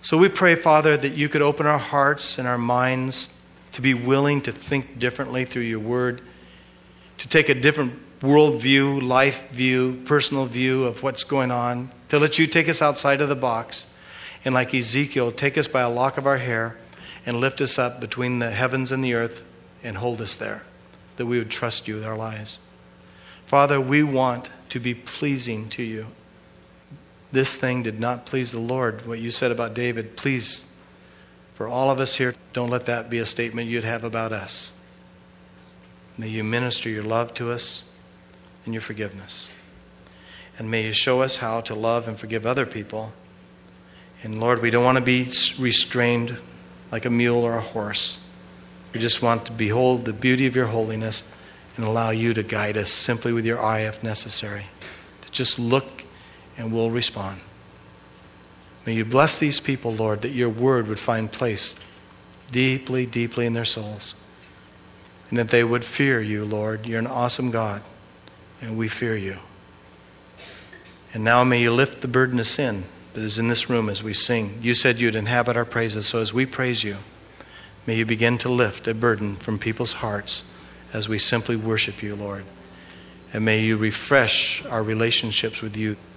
So we pray, Father, that you could open our hearts and our minds to be willing to think differently through your word, to take a different worldview, life view, personal view of what's going on, to let you take us outside of the box, and like Ezekiel, take us by a lock of our hair and lift us up between the heavens and the earth and hold us there, that we would trust you with our lives. Father, we want to be pleasing to you. This thing did not please the Lord. What you said about David, please, for all of us here, don't let that be a statement you'd have about us. May you minister your love to us and your forgiveness. And may you show us how to love and forgive other people. And Lord, we don't want to be restrained like a mule or a horse. We just want to behold the beauty of your holiness and allow you to guide us simply with your eye if necessary. To just look and we'll respond. May you bless these people, Lord, that your word would find place deeply, deeply in their souls. And that they would fear you, Lord. You're an awesome God, and we fear you. And now may you lift the burden of sin that is in this room as we sing. You said you'd inhabit our praises, so as we praise you, may you begin to lift a burden from people's hearts as we simply worship you, Lord. And may you refresh our relationships with you